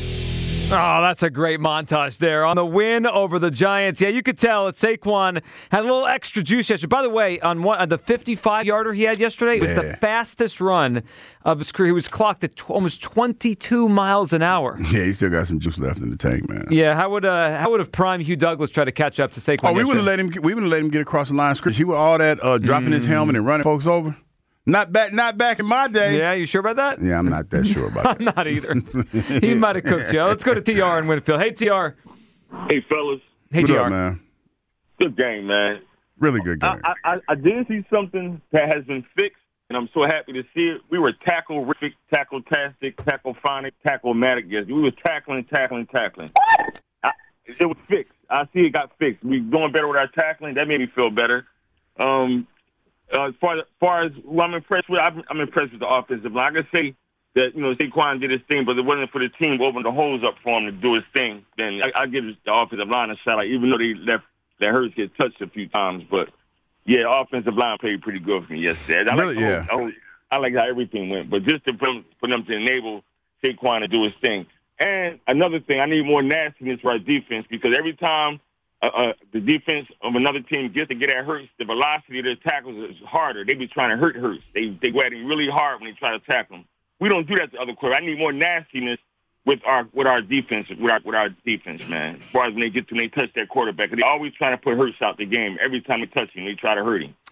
Oh, that's a great montage there on the win over the Giants. Yeah, you could tell that Saquon had a little extra juice yesterday. By the way, on, one, on the fifty-five-yarder he had yesterday, it was Yeah. the fastest run of his career. He was clocked at tw- almost twenty-two miles an hour. Yeah, he still got some juice left in the tank, man. Yeah, how would uh, how would have prime Hugh Douglas tried to catch up to Saquon? Oh, we yesterday? wouldn't let him. We wouldn't let him get across the line of scrimmage. He would all that uh, dropping his helmet and running folks over. Not back, not back in my day. Yeah, you sure about that? Yeah, I'm not that sure about I'm not either. He might have cooked you. Let's go to T R in Winfield. Hey, T R. Hey, fellas. Hey, What T R. up, man? Good game, man. Really good game. I, I, I did see something that has been fixed, and I'm so happy to see it. We were tackle-rific, tackle-tastic, tackle-phonic, tackle-matic. Yes, we were tackling, tackling, tackling. I, it was fixed. I see it got fixed. We're doing better with our tackling. That made me feel better. Um, uh, as far as, far as who I'm impressed with, I'm, I'm impressed with the offensive line. I can say that, you know, Saquon did his thing, but it wasn't for the team to open the holes up for him to do his thing. Then I, I give the offensive line a shout out, even though they left that Hurts get touched a few times. But yeah, offensive line played pretty good for me yesterday. I Really, like, yeah. I, I like how everything went, but just to, for them, for them to enable Saquon to do his thing. And another thing, I need more nastiness for our defense because every time uh, uh, the defense of another team gets to get at Hurts, the velocity of their tackles is harder. They be trying to hurt Hurts. They they go at him really hard when they try to tackle him. We don't do that to other quarterbacks. I need more nastiness with our with our defense, with our with our defense, man. As far as when they get to when they touch that quarterback, they always trying to put Hurts out the game. Every time they touch him, they try to hurt him.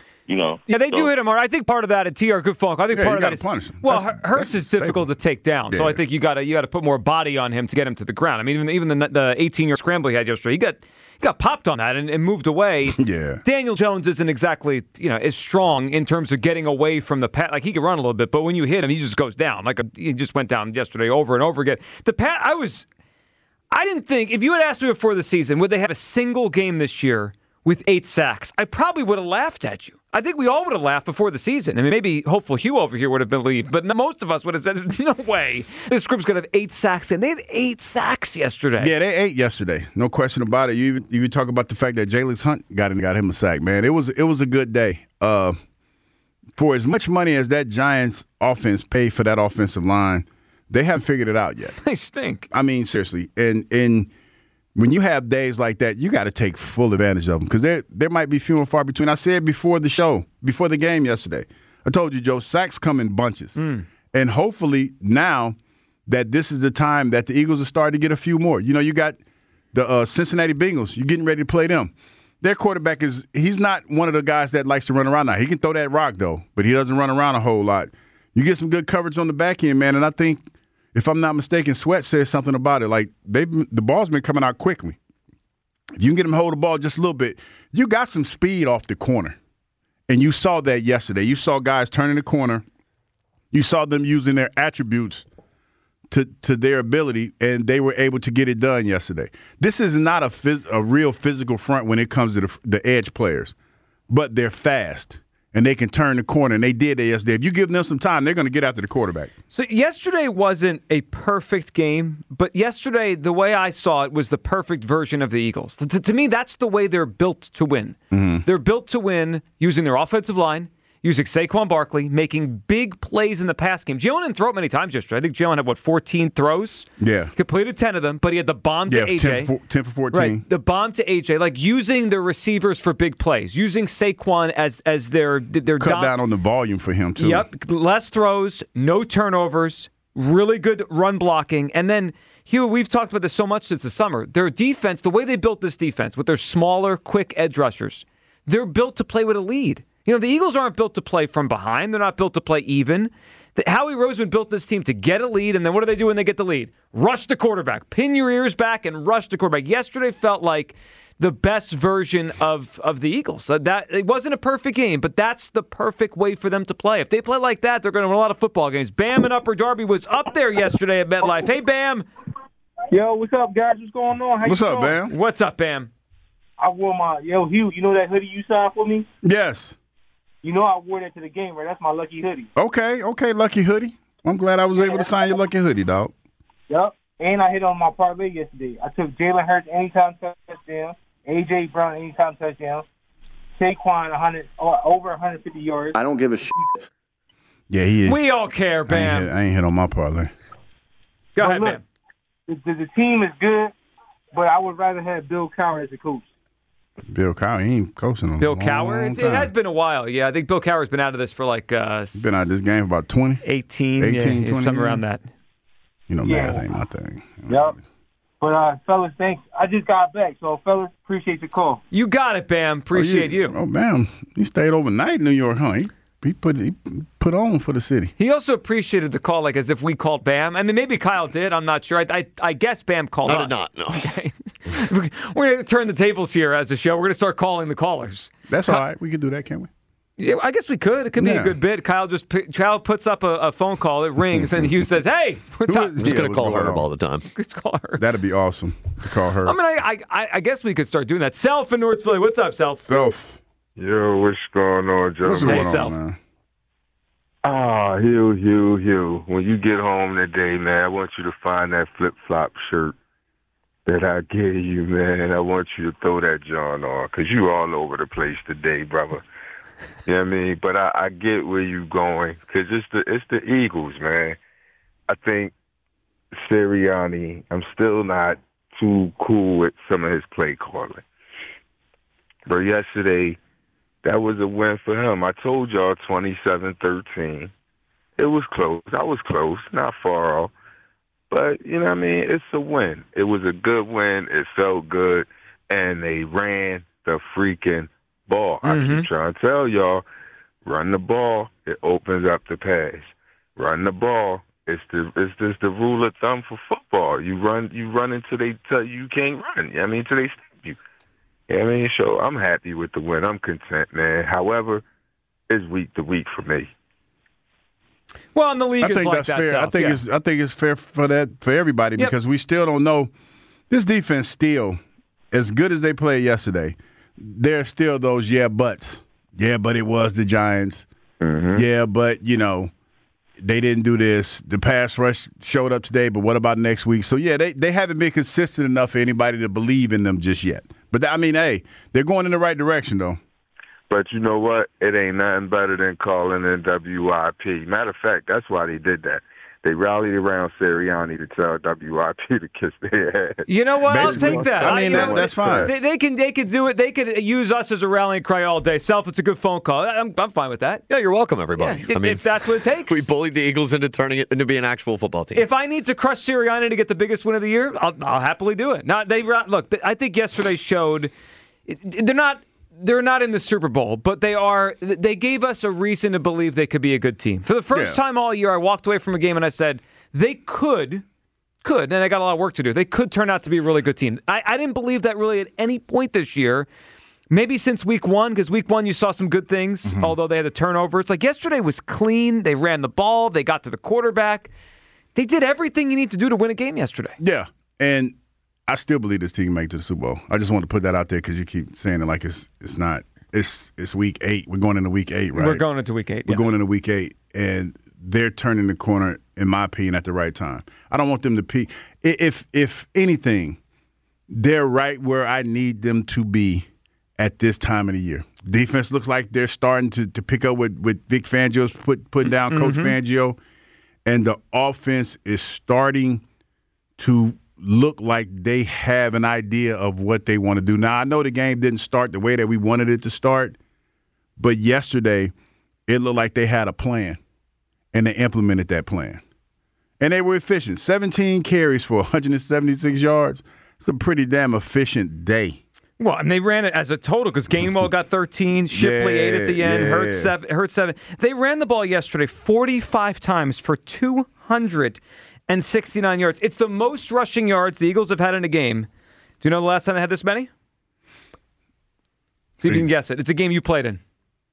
You know. Yeah, they so, do hit him hard. I think part of that, and T R, good phone call. I think Yeah, part you of that gotta is punish him. well, That's- Hurts that's is difficult to take down. So Yeah. I think you got to you got to put more body on him to get him to the ground. I mean, even even the the eighteen-yard scramble he had yesterday, he got he got popped on that and, and moved away. Yeah. Daniel Jones isn't exactly you know as strong in terms of getting away from the pat. Like he can run a little bit, but when you hit him, he just goes down. Like a, he just went down yesterday over and over again. The pat, I was, I didn't think if you had asked me before the season would they have a single game this year with eight sacks, I probably would have laughed at you. I think we all would have laughed before the season. I mean, maybe hopeful Hugh over here would have believed, but most of us would have said, there's no way this group's going to have eight sacks. And they had eight sacks yesterday. Yeah, they ate yesterday. No question about it. You even, you even talk about the fact that Jalen Hunt got him, got him a sack, man. It was it was a good day. Uh, for as much money as that Giants offense paid for that offensive line, they haven't figured it out yet. They stink. I mean, seriously. And and when you have days like that, you got to take full advantage of them because there there might be few and far between. I said before the show, before the game yesterday, I told you, Joe, sacks come in bunches. Mm. And hopefully now that this is the time that the Eagles are starting to get a few more. You know, you got the uh, Cincinnati Bengals. You're getting ready to play them. Their quarterback is – he's not one of the guys that likes to run around now. He can throw that rock, though, but he doesn't run around a whole lot. You get some good coverage on the back end, man, and I think – if I'm not mistaken, Sweat says something about it. Like, they the ball's been coming out quickly. If you can get them to hold the ball just a little bit, you got some speed off the corner. And you saw that yesterday. You saw guys turning the corner. You saw them using their attributes to, to their ability, and they were able to get it done yesterday. This is not a, phys- a real physical front when it comes to the, the edge players, but they're fast. And they can turn the corner, and they did that yesterday. If you give them some time, they're going to get after the quarterback. So yesterday wasn't a perfect game, but yesterday, the way I saw it was the perfect version of the Eagles. To, to me, that's the way they're built to win. Mm-hmm. They're built to win using their offensive line, using Saquon Barkley, making big plays in the pass game. Jalen didn't throw it many times yesterday. I think Jalen had, what, fourteen throws? Yeah. Completed ten of them, but he had the bomb to yeah, A J. ten for, ten for fourteen. Right, the bomb to A J. Like using the receivers for big plays, using Saquon as as their their Cut dom- down on the volume for him, too. Yep, less throws, no turnovers, really good run blocking. And then, Hugh, we've talked about this so much since the summer. Their defense, the way they built this defense with their smaller, quick edge rushers, they're built to play with a lead. You know, the Eagles aren't built to play from behind. They're not built to play even. The, Howie Roseman built this team to get a lead, and then what do they do when they get the lead? Rush the quarterback. Pin your ears back and rush the quarterback. Yesterday felt like the best version of, of the Eagles. So that it wasn't a perfect game, but that's the perfect way for them to play. If they play like that, they're going to win a lot of football games. Bam and Upper Darby was up there yesterday at MetLife. Hey, Bam. Yo, what's up, guys? What's going on? How What's you up, doing? Bam? What's up, Bam? I wore my yo Hugh. You know that hoodie you signed for me? Yes. You know I wore that to the game, right? That's my lucky hoodie. Okay, okay, lucky hoodie. I'm glad I was able to sign your lucky hoodie, dog. Yep. And I hit on my parlay yesterday. I took Jalen Hurts anytime touchdown, A J Brown anytime touchdown, Saquon one hundred over one hundred fifty yards. I don't give a shit. Yeah, he is. We all care, I ain't, Bam. hit, I ain't hit on my parlay. Go But ahead, look, Bam. The, the, the team is good, but I would rather have Bill Cowher as a coach. Bill Cowher, he ain't coaching on Bill a long, Cowher? long It's, it time. has been a while. Yeah, I think Bill Cowher's been out of this for like uh, Been out of this game for about twenty. eighteen, eighteen, yeah, twenty something years. around that. You know, Yeah. math ain't my thing. Yep. But, uh, fellas, thanks. I just got back, so, fellas, appreciate the call. You got it, Bam. Appreciate oh, yeah. you. Oh, man. He stayed overnight in New York, huh? He, he, put, he put on for the city. He also appreciated the call, like as if we called Bam. I mean, maybe Kyle did. I'm not sure. I I, I guess Bam called I us. did not, no. Okay. We're going to turn the tables here as a show. We're going to start calling the callers. That's all right. We can do that, can't we? Yeah, I guess we could. It could be Yeah. a good bit. Kyle just p- Kyle puts up a, a phone call. It rings, and Hugh says, "Hey, what's up?" I'm just going to call Herb all the time. Let's call her. That'd be awesome to call her. I mean, I, I I guess we could start doing that. Self in North Philly. What's up, Self? Self. Yo, what's going on, Joe? What's Hey, going Self. on, man? Ah, Hugh, Hugh, Hugh. When you get home today, man, I want you to find that flip-flop shirt that I gave you, man. I want you to throw that John on because you all over the place today, brother. You know what I mean? But I, I get where you going because it's the, it's the Eagles, man. I think Sirianni, I'm still not too cool with some of his play calling. But yesterday, that was a win for him. I told y'all twenty-seven thirteen. It was close. I was close, not far off. But, you know what I mean? It's a win. It was a good win. It felt good. And they ran the freaking ball. I Mm-hmm. keep trying to tell y'all, run the ball, it opens up the pass. Run the ball, it's the it's just the rule of thumb for football. You run you run until they tell you you can't run. I mean, until they stop you. I mean, so I'm happy with the win. I'm content, man. However, it's week to week for me. Well, and the league I is think like that's that. fair. South. I think yeah. it's I think it's fair for that for everybody Yep. because we still don't know. This defense still, as good as they played yesterday, there's still those yeah buts. Yeah, but it was the Giants. Mm-hmm. Yeah, but you know they didn't do this. The pass rush showed up today, but what about next week? So yeah, they they haven't been consistent enough for anybody to believe in them just yet. But I mean, hey, they're going in the right direction though. But you know what? It ain't nothing better than calling in W I P. Matter of fact, that's why they did that. They rallied around Sirianni to tell W I P to kiss their ass. You know what? Basically. I'll take that. I mean, you that- know, that's fine. They, they can they could do it. They could use us as a rallying cry all day. Self, it's a good phone call. I'm, I'm fine with that. Yeah, you're welcome, everybody. Yeah, if, I mean, if that's what it takes. we bullied the Eagles into turning it into be an actual football team. If I need to crush Sirianni to get the biggest win of the year, I'll, I'll happily do it. Not they look. I think yesterday showed they're not they're not in the Super Bowl, but they are. They gave us a reason to believe they could be a good team. For the first Yeah. time all year, I walked away from a game and I said they could. Could, and they got a lot of work to do. They could turn out to be a really good team. I, I didn't believe that really at any point this year. Maybe since week one, because week one you saw some good things, Mm-hmm. although they had the turnover. It's like yesterday was clean. They ran the ball. They got to the quarterback. They did everything you need to do to win a game yesterday. Yeah, and I still believe this team can make it to the Super Bowl. I just want to put that out there because you keep saying it like it's it's not. It's it's week eight. We're going into week eight, right? We're going into week eight. We're yeah. going into week eight, and they're turning the corner, in my opinion, at the right time. I don't want them to peak. I- If if anything, they're right where I need them to be at this time of the year. Defense looks like they're starting to, to pick up with, with Vic Fangio's put, putting down Coach Mhm. Fangio, and the offense is starting to look like they have an idea of what they want to do. Now, I know the game didn't start the way that we wanted it to start, but yesterday it looked like they had a plan, and they implemented that plan. And they were efficient. seventeen carries for one hundred seventy-six yards. It's a pretty damn efficient day. Well, and they ran it as a total because Gainwell got thirteen, Shipley Yeah, eight at the end, yeah. Hurts seven, Hurts seven. They ran the ball yesterday forty-five times for two hundred sixty-nine yards. It's the most rushing yards the Eagles have had in a game. Do you know the last time they had this many? See if you can guess it. It's a game you played in.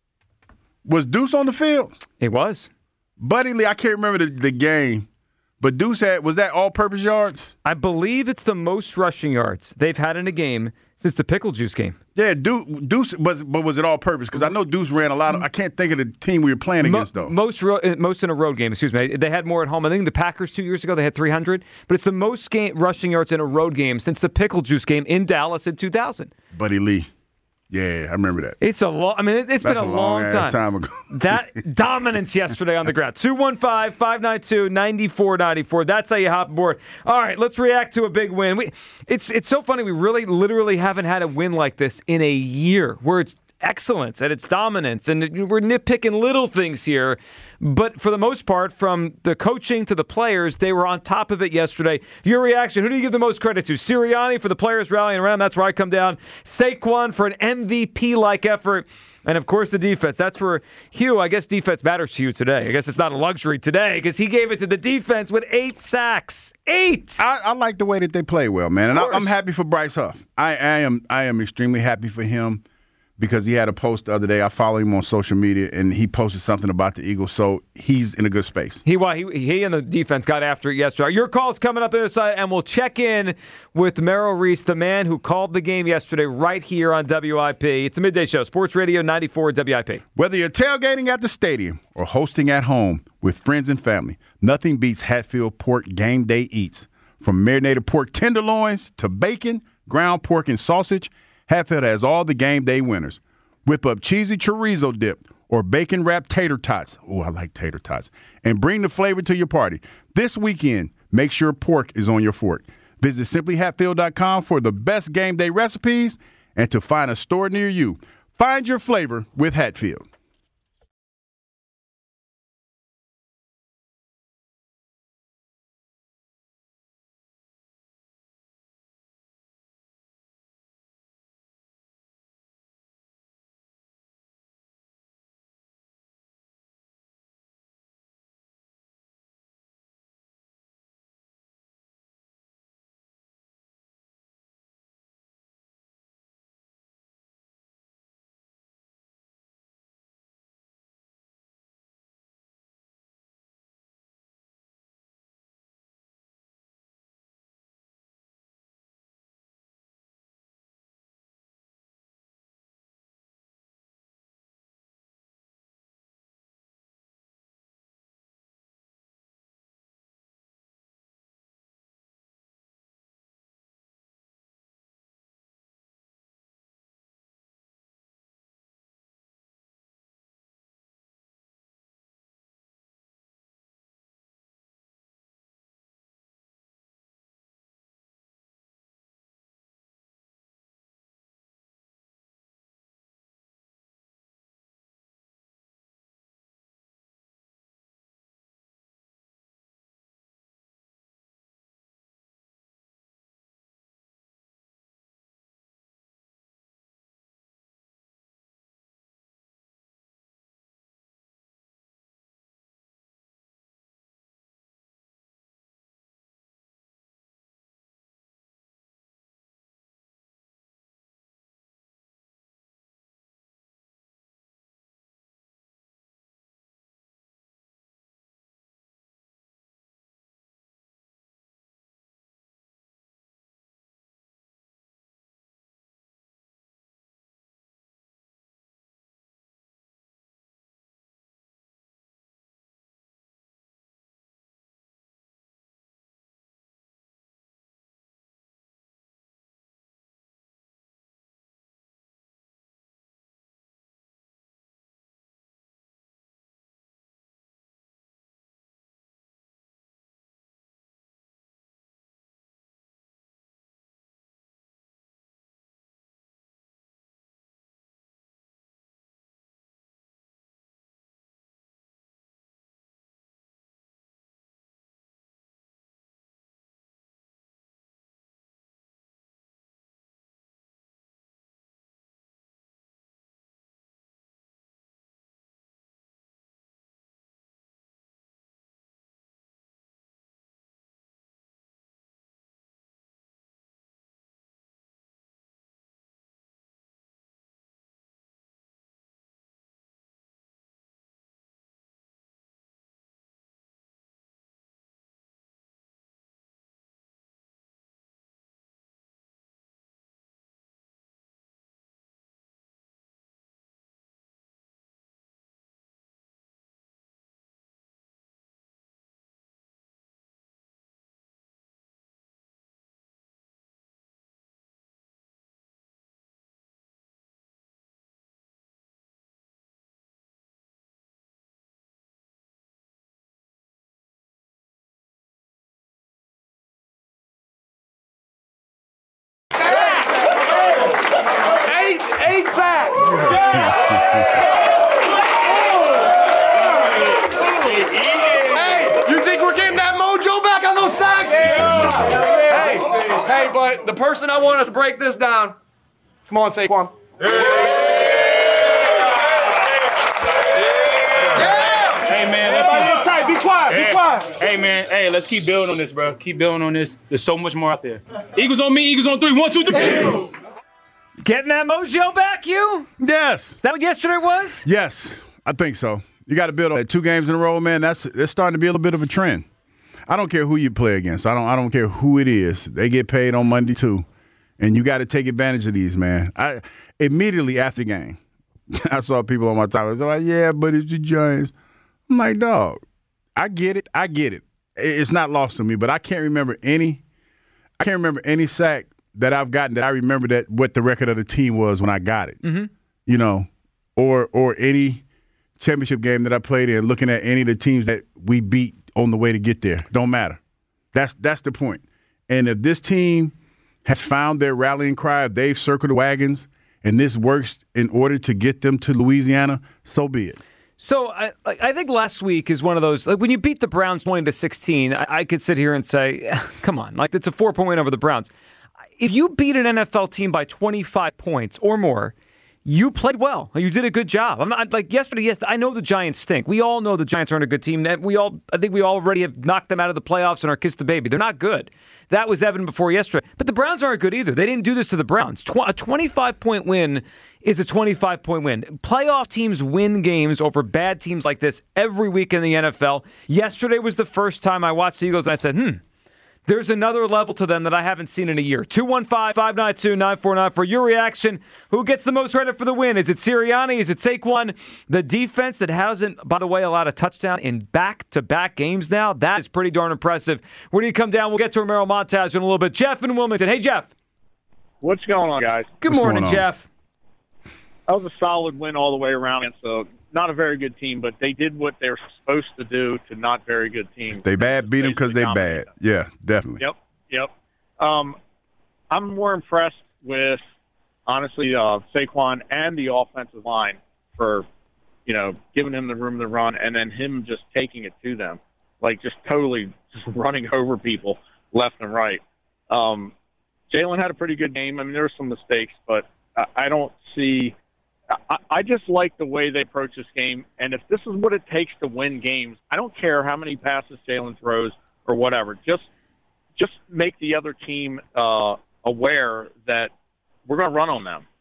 Was Deuce on the field? It was. Buddy Lee, I can't remember the, the game, but Deuce had, was that all-purpose yards? I believe it's the most rushing yards they've had in a game since the Pickle Juice game. Yeah, Deuce, Deuce was, but was it all-purpose? Because I know Deuce ran a lot of, I can't think of the team we were playing Mo- against, though. Most ro- uh, most in a road game, excuse me. They had more at home. I think the Packers two years ago, they had three hundred. But it's the most game, rushing yards in a road game since the Pickle Juice game in Dallas in two thousand. Buddy Lee. Yeah, I remember that. It's a long, I mean, it, it's That's been a, a long long-ass time. time ago. That dominance yesterday on the ground. two one five, five nine two, nine four nine four. That's how you hop aboard. All right, let's react to a big win. We, it's, it's so funny. We really literally haven't had a win like this in a year where it's excellence and it's dominance. And we're nitpicking little things here. But for the most part, from the coaching to the players, they were on top of it yesterday. Your reaction, who do you give the most credit to? Sirianni for the players rallying around. That's where I come down. Saquon for an M V P-like effort. And, of course, the defense. That's where, Hugh, I guess defense matters to you today. I guess it's not a luxury today because he gave it to the defense with eight sacks. Eight! I, I like the way that they play well, man. And I, I'm happy for Bryce Huff. I, I am I am extremely happy for him because he had a post the other day. I follow him on social media, and he posted something about the Eagles, so he's in a good space. He well, he, he and the defense got after it yesterday. Your call's coming up on the other side, and we'll check in with Merrill Reese, the man who called the game yesterday right here on W I P. It's the Midday Show, Sports Radio ninety-four W I P. Whether you're tailgating at the stadium or hosting at home with friends and family, nothing beats Hatfield Pork Game Day Eats. From marinated pork tenderloins to bacon, ground pork, and sausage, Hatfield has all the game day winners. Whip up cheesy chorizo dip or bacon-wrapped tater tots. Oh, I like tater tots. And bring the flavor to your party. This weekend, make sure pork is on your fork. Visit simply hatfield dot com for the best game day recipes and to find a store near you. Find your flavor with Hatfield. but the person I want us to break this down. Come on, Saquon. Hey, man, let's keep tight. Be quiet. Be quiet. Hey, man. Hey, let's keep building on this, bro. Keep building on this. There's so much more out there. Eagles on me. Eagles on three. One, two, three. Getting that mojo back, you? Yes. Is that what yesterday was? Yes, I think so. You got to build on two games in a row, man. That's that's starting to be a little bit of a trend. I don't care who you play against. I don't. I don't care who it is. They get paid on Monday too, and you got to take advantage of these, man. I immediately after the game, I saw people on my timeline. They're like, "Yeah, but it's the Giants." I'm like, "Dog, I get it. I get it. It's not lost to me, but I can't remember any. I can't remember any sack that I've gotten that I remember that what the record of the team was when I got it. Mm-hmm. You know, or or any championship game that I played in, looking at any of the teams that we beat on the way to get there. Don't matter. That's that's the point. And if this team has found their rallying cry, if they've circled the wagons, and this works in order to get them to Louisiana, so be it. So I, I think last week is one of those, like when you beat the Browns twenty to sixteen, I, I could sit here and say, come on, like it's a four-point win over the Browns. If you beat an N F L team by twenty-five points or more, you played well. You did a good job. I'm not like yesterday. Yes, I know the Giants stink. We all know the Giants aren't a good team. We all, I think, we already have knocked them out of the playoffs and are kissed the baby. They're not good. That was evident before yesterday. But the Browns aren't good either. They didn't do this to the Browns. Tw- a twenty-five point win is a twenty-five point win. Playoff teams win games over bad teams like this every week in the N F L. Yesterday was the first time I watched the Eagles and I said, hmm. There's another level to them that I haven't seen in a year. two one five, five nine two, nine four nine for your reaction. Who gets the most credit for the win? Is it Sirianni? Is it Saquon? The defense that hasn't, by the way, allowed a touchdown in back-to-back games now, that is pretty darn impressive. Where do you come down? We'll get to Romero Montage in a little bit. Jeff in Wilmington. Hey, Jeff. What's going on, guys? Good What's morning, going on? Jeff. That was a solid win all the way around. And so not a very good team, but they did what they were supposed to do to not very good teams. They bad, beat them because they bad. Yeah, definitely. Yep, yep. Um, I'm more impressed with, honestly, uh, Saquon and the offensive line for, you know, giving him the room to run and then him just taking it to them, like just totally just running over people left and right. Um, Jalen had a pretty good game. I mean, there were some mistakes, but I, I don't see – I, I just like the way they approach this game, and if this is what it takes to win games, I don't care how many passes Jalen throws or whatever. Just just make the other team uh, aware that we're going to run on them.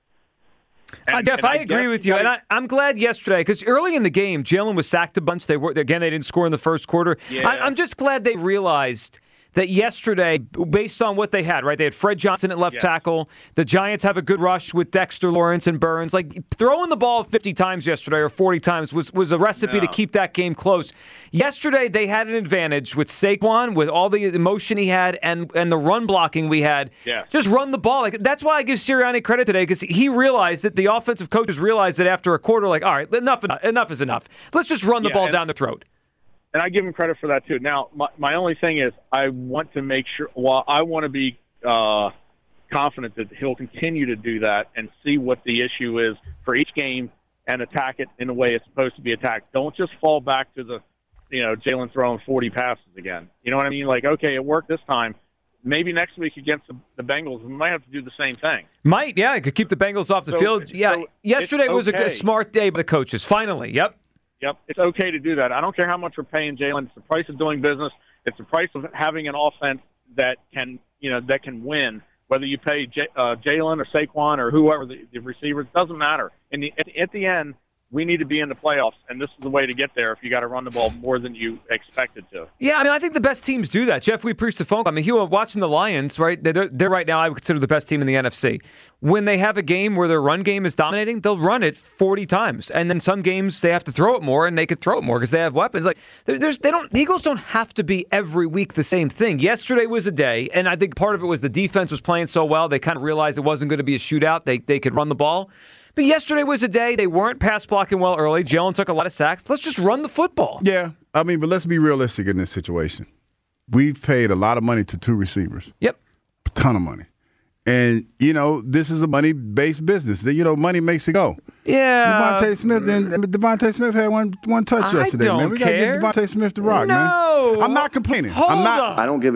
And, uh, Jeff, and I, I agree with you, and I, I'm glad yesterday because early in the game, Jalen was sacked a bunch. They were again, they didn't score in the first quarter. Yeah. I, I'm just glad they realized that yesterday, based on what they had, right? They had Fred Johnson at left Yeah. tackle. The Giants have a good rush with Dexter Lawrence and Burns. Like throwing the ball fifty times yesterday or forty times was, was a recipe No. to keep that game close. Yesterday, they had an advantage with Saquon, with all the emotion he had and, and the run blocking we had. Yeah. Just run the ball. Like that's why I give Sirianni credit today because he realized that the offensive coaches realized that after a quarter, like, all right, enough, enough is enough. Let's just run the Yeah, ball and- down the throat. And I give him credit for that, too. Now, my, my only thing is I want to make sure – well, I want to be uh, confident that he'll continue to do that and see what the issue is for each game and attack it in the way it's supposed to be attacked. Don't just fall back to the, you know, Jalen throwing forty passes again. You know what I mean? Like, okay, it worked this time. Maybe next week against the, the Bengals, we might have to do the same thing. Might, yeah. It could keep the Bengals off the So- field. Yeah, so yesterday it's was a, okay. a smart day by the coaches. Finally, yep. Yep, it's okay to do that. I don't care how much we're paying Jalen. It's the price of doing business. It's the price of having an offense that can, you know, that can win. Whether you pay J, uh, Jalen or Saquon or whoever the, the receivers, doesn't matter. In the, at, at the end, we need to be in the playoffs, and this is the way to get there if you got to run the ball more than you expected to. Yeah, I mean, I think the best teams do that. Jeff, we preached the phone call. I mean, you were watching the Lions, right? They're, they're right now, I would consider the best team in the N F C. When they have a game where their run game is dominating, they'll run it forty times. And then some games they have to throw it more, and they could throw it more because they have weapons. Like there's, they don't. The Eagles don't have to be every week the same thing. Yesterday was a day, and I think part of it was the defense was playing so well. They kind of realized it wasn't going to be a shootout. They they could run the ball. But yesterday was a day they weren't pass blocking well early. Jalen took a lot of sacks. Let's just run the football. Yeah, I mean, but let's be realistic in this situation. We've paid a lot of money to two receivers. Yep. A ton of money. And, you know, this is a money-based business. You know, money makes it go. Yeah. Devontae Smith and Devontae Smith had one one touch I yesterday, don't man. We got to care. get Devontae Smith to rock, no. man. I'm not complaining. Hold I'm not. on. I don't give a shit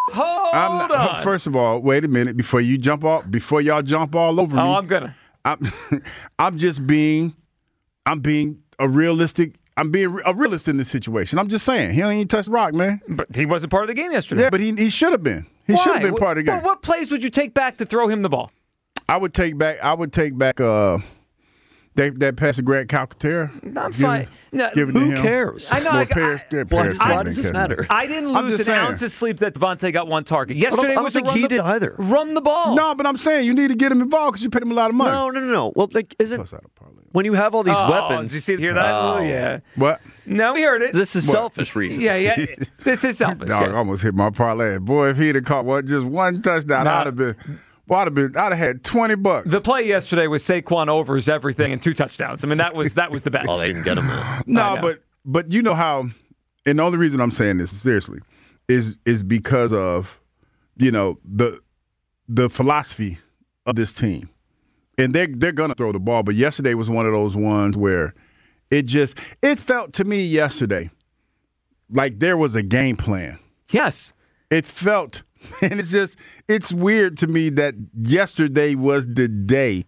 Hold I'm not, on. First of all, wait a minute before you jump off. Before y'all jump all over me. Oh, I'm gonna. I'm, I'm just being. I'm being a realistic. I'm being a realist in this situation. I'm just saying he ain't touched the rock, man. But he wasn't part of the game yesterday. Yeah, but he he should have been. He should have been part of the game. Well, what plays would you take back to throw him the ball? I would take back. I would take back. Uh, that that pass to Greg Calcaterra. I'm fine. No, give it who to him. cares? I know. Well, I, Paris, I, Paris, why, Paris why does this matter? I didn't I'm lose just an saying. ounce of sleep that Devontae got one target. Yesterday I don't was think a run he the, did either. Run the ball. No, but I'm saying you need to get him involved because you paid him a lot of money. No, no, no, no. Well, like, isn't when you have all these oh, weapons? Did you see hear that? Oh. Oh, yeah. What? No, we heard it. This is What? selfish reasons. Yeah, yeah. This is selfish. Dog, yeah. I almost hit my parlay. Boy, if he'd have caught one, just one touchdown, Nah. I'd have been. Well, I'd have been. I'd have had twenty bucks. The play yesterday was Saquon overs everything and two touchdowns. I mean, that was that was the bet. Oh, they didn't get him there. No, but but you know how, and the only reason I'm saying this seriously is is because of, you know, the the philosophy of this team, and they they're gonna throw the ball. But yesterday was one of those ones where it just it felt to me yesterday like there was a game plan. Yes, it felt, and it's just it's weird to me that yesterday was the day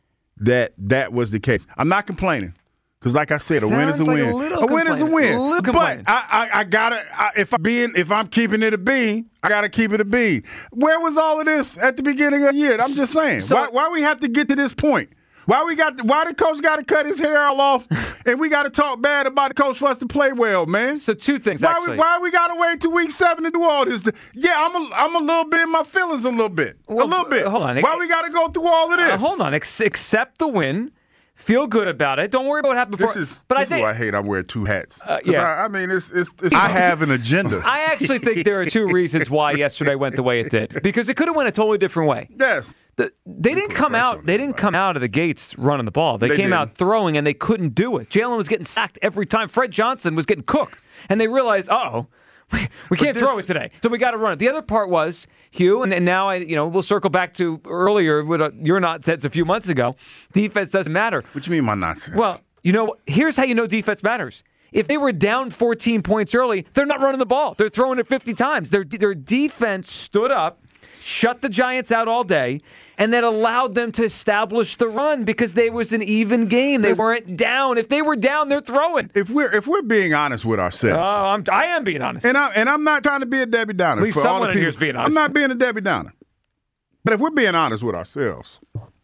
that that was the case. I'm not complaining. Because, like I said, a win is a Sounds like win. a little A win is a complaining. win. A little But complaining. I, I, I gotta. I, if I'm being, if I'm keeping it a bean, I gotta keep it a bean. Where was all of this at the beginning of the year? I'm just saying. So- why, why we have to get to this point? Why we got? Why the coach got to cut his hair all off, and we got to talk bad about the coach for us to play well, man? So two things why actually. We, why we got to wait till week seven to do all this? Yeah, I'm a, I'm a little bit in my feelings, a little bit, Well, a little bit. hold on. Why we got to go through all of this? Uh, hold on. Ex- accept the win. Feel good about it. Don't worry about what happened before. This is, but this I think is why I hate I'm wearing two hats. Uh, 'Cause yeah. I, I mean, it's, it's, it's I have an agenda. I actually think there are two reasons why yesterday went the way it did. Because it could have went a totally different way. Yes. The, they didn't come out. They didn't come out of the gates running the ball. They, They came didn't. out throwing, and they couldn't do it. Jalen was getting sacked every time. Fred Johnson was getting cooked, and they realized, uh-oh, we, we can't this- throw it today, so we got to run it. The other part was Hugh, and, and now I, you know, we'll circle back to earlier what uh, your nonsense a few months ago. Defense doesn't matter. What you mean my nonsense? Well, you know, here's how you know defense matters. If they were down fourteen points early, they're not running the ball. They're throwing it fifty times. Their their defense stood up, shut the Giants out all day, and that allowed them to establish the run because they was an even game. They weren't down. If they were down, they're throwing. If we're if we're being honest with Oh, ourselves, I'm, I am being honest. and I and I'm not trying to be a Debbie Downer. At least for all the someone in people, here is being honest. I'm not being a Debbie Downer. But if we're being honest with ourselves,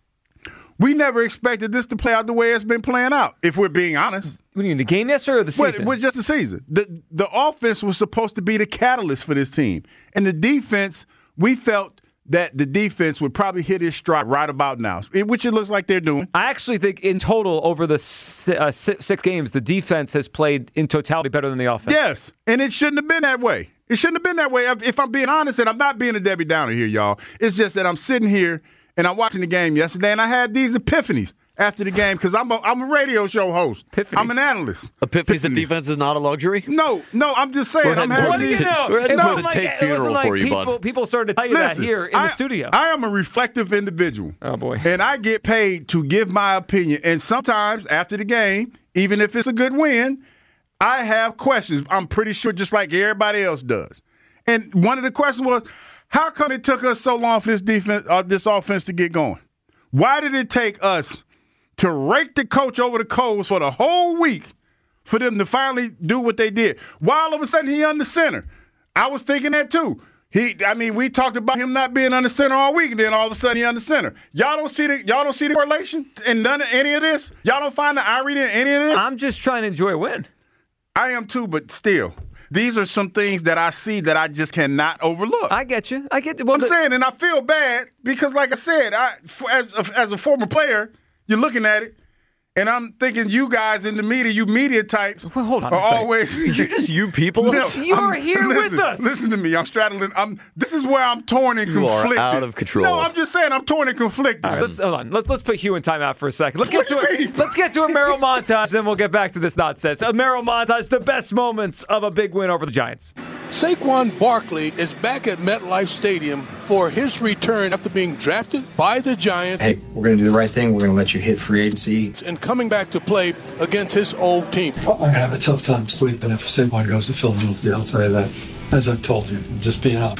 we never expected this to play out the way it's been playing out. If we're being honest. What do you mean, the game yesterday or the Well, season? it was just the season. The the offense was supposed to be the catalyst for this team. And the defense, we felt that the defense would probably hit its stride right about now, which it looks like they're doing. I actually think in total over the si- uh, si- six games, the defense has played in totality better than the offense. Yes, and it shouldn't have been that way. It shouldn't have been that way. If, if I'm being honest, and I'm not being a Debbie Downer here, y'all. It's just that I'm sitting here and I'm watching the game yesterday, and I had these epiphanies after the game because I'm a, I'm a radio show host. Epiphanies. I'm an analyst. Epiphanies that defense is not a luxury? No, no, I'm just saying. We're I'm heading having towards these. a tit- we're heading It towards wasn't a like- take it wasn't funeral like for you, people, bud. people started to tell you Listen, that here in I, the studio. I am a reflective individual. Oh, boy. And I get paid to give my opinion. And sometimes after the game, even if it's a good win, I have questions. I'm pretty sure just like everybody else does. And one of the questions was, how come it took us so long for this defense, uh, this offense to get going? Why did it take us to rake the coach over the coals for the whole week for them to finally do what they did? Why all of a sudden he under center? I was thinking that too. He, I mean, we talked about him not being under center all week, and then all of a sudden he under center. Y'all don't see the y'all don't see the correlation in none of any of this. Y'all don't find the irony in any of this. I'm just trying to enjoy a win. I am too, but still, these are some things that I see that I just cannot overlook. I get you. I get. Well, I'm the- saying, and I feel bad because, like I said, I f- as a, as a former player, you're looking at it, and I'm thinking you guys in the media, you media types, well, hold on. are a second. always You just you people? No, You're I'm- here listen, with us. Listen to me. I'm straddling. I'm. This is where I'm torn and You are conflicted. out of control. No, I'm just saying I'm torn and conflicted. All right, let's hold on. Let's let's put Hugh in timeout for a second. Let's get What to do you it. mean? Let's get to a Merrill montage, then we'll get back to this nonsense. A Merrill montage, the best moments of a big win over the Giants. Saquon Barkley is back at MetLife Stadium for his return after being drafted by the Giants Hey, we're going to do the right thing. We're going to let you hit free agency. and coming back to play against his old team. I'm going to have a tough time sleeping if Saquon goes to Philadelphia, I'll tell you that. As I've told you, just being honest.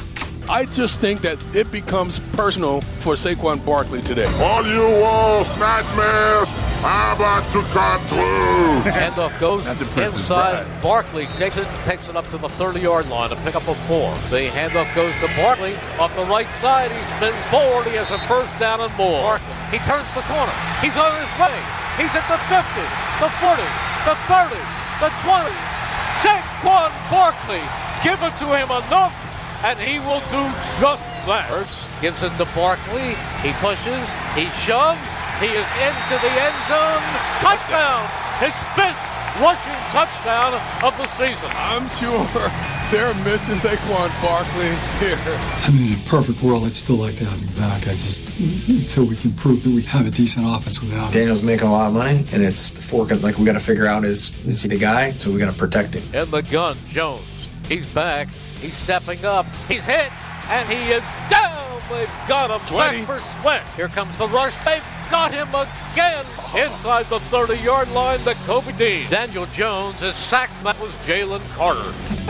I just think that it becomes personal for Saquon Barkley today. All you worst nightmares are about to come true. Handoff goes inside. Barkley takes it, takes it up to the thirty-yard line to pick up a four. The handoff goes to Barkley off the right side. He spins forward. He has a first down and more. Barkley, he turns the corner. He's on his way. He's at the fifty, the forty, the thirty, the twenty. Saquon Barkley, give it to him enough, and he will do just that. Hurts gives it to Barkley. He pushes. He shoves. He is into the end zone. Touchdown! His fifth rushing touchdown of the season. I'm sure they're missing Saquon Barkley here. I mean, in a perfect world, I'd still like to have him back. I just, until we can prove that we have a decent offense without him. Daniel's making a lot of money, and it's the fork. Like, we got to figure out is, is he the guy? So we got to protect him. In the gun, Jones. He's back. He's stepping up. He's hit, and he is down. They've got him. Sweat for sweat. Here comes the rush. They've got him again inside the thirty-yard line. The Kobe Dean. Daniel Jones is sacked. That was Jalen Carter.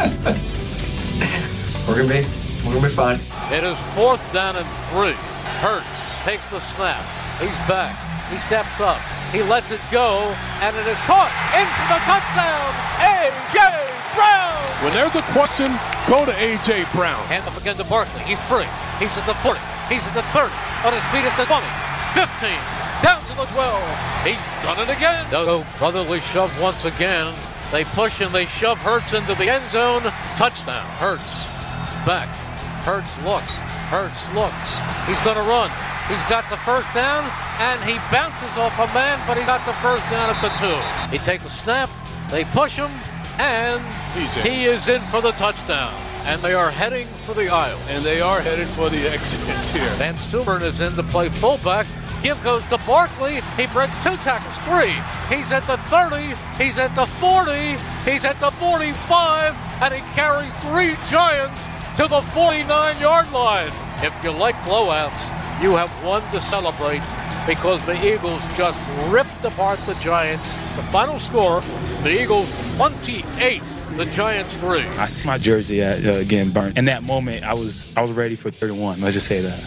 We're gonna be, we're gonna be fine. It is fourth down and three. Hurts takes the snap. He's back. He steps up. He lets it go, and it is caught in for the touchdown. A J Brown. When there's a question, go to A J Brown. Hand off again to Barkley. He's free. He's at the forty. He's at the thirty. On his feet at the twenty. fifteen. Down to the twelve. He's done it again. No brotherly shove once again. They push and they shove Hurts into the end zone. Touchdown. Hurts back. Hurts looks. Hurts looks. He's going to run. He's got the first down, and he bounces off a man, but he got the first down at the two. He takes a snap. They push him, and he is in for the touchdown. And they are heading for the aisle. And they are headed for the exits here. Van Sumeren is in to play fullback. Give goes to Barkley. He breaks two tackles, three. He's at the thirty. He's at the forty. He's at the forty-five. And he carries three Giants to the forty-nine-yard line. If you like blowouts, you have one to celebrate because the Eagles just ripped apart the Giants. The final score, the Eagles twenty-eight. The Giants three. I see my jersey at, uh, getting burnt. In that moment, I was I was ready for thirty-one. Let's just say that.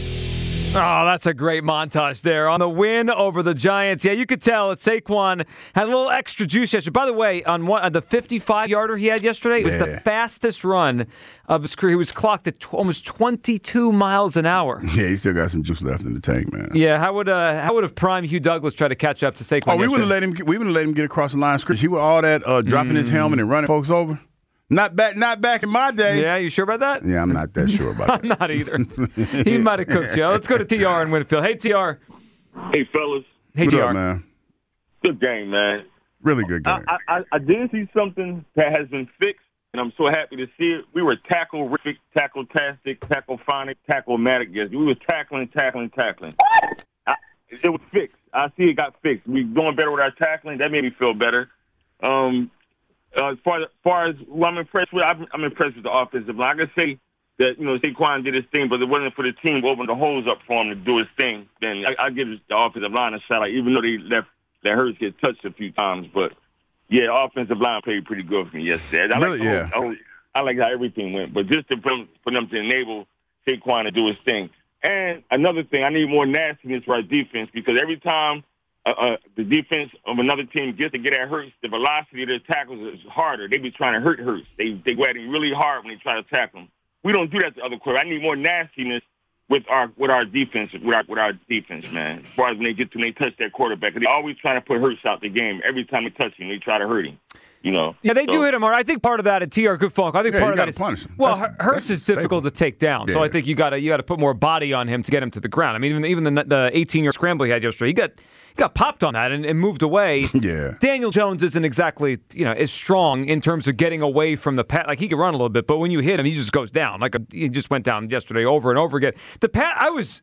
Oh, that's a great montage there on the win over the Giants. Yeah, you could tell that Saquon had a little extra juice yesterday. By the way, on one, on the fifty-five-yarder he had yesterday, it was Yeah. the fastest run of his career. He was clocked at t- almost twenty-two miles an hour. Yeah, he still got some juice left in the tank, man. Yeah, how would uh, how would have prime Hugh Douglas try to catch up to Saquon? Oh, we yesterday? wouldn't let him. Get, we wouldn't let him get across the line of scrimmage. He would all that uh, dropping his helmet and running folks over. Not back, not back in my day. Yeah, you sure about that? Yeah, I'm not that sure about that. I'm not either. He might have cooked you. Let's go to T R in Winfield. Hey, T R. Hey, fellas. Hey, What T R. up, man? Good game, man. Really good game. I, I, I did see something that has been fixed, and I'm so happy to see it. We were tackle-rific, tackle-tastic, tackle-phonic, tackle-matic yesterday. We were tackling, tackling, tackling. I, it was fixed. I see it got fixed. We're doing better with our tackling. That made me feel better. Um, uh, as, far, as far as who I'm impressed with, I'm, I'm impressed with the offensive line. I can say that, you know, Saquon did his thing, but it wasn't for the team to open the holes up for him to do his thing. Then I, I give the offensive line a shout out, even though they left that Hurts get touched a few times. But, yeah, offensive line played pretty good for me yesterday. I Really? like, Yeah. I, I, I like how everything went. But just to, for, for them to enable Saquon to do his thing. And another thing, I need more nastiness for our defense because every time uh, uh, the defense of another team gets to get at Hurts, the velocity of their tackles is harder. They be trying to hurt Hurts. They they go at him really hard when they try to tackle him. We don't do that to other quarterbacks. I need more nastiness with our with our defense, with our with our defense, man. As far as when they get to when they touch that quarterback, they always trying to put Hurts out the game. Every time they touch him, they try to hurt him. You know. Yeah, they So- do hit him hard. I think part of that at T R Good Funk. I think Yeah, part you of gotta that is punish him. well, That's- Hurts that's is difficult to take down. So Yeah. I think you got to you got to put more body on him to get him to the ground. I mean, even even the the eighteen-yard scramble he had yesterday, he got he got popped on that and, and moved away. Yeah. Daniel Jones isn't exactly you know as strong in terms of getting away from the pat. Like he can run a little bit, but when you hit him, he just goes down. Like a, he just went down yesterday over and over again. The pat, I was,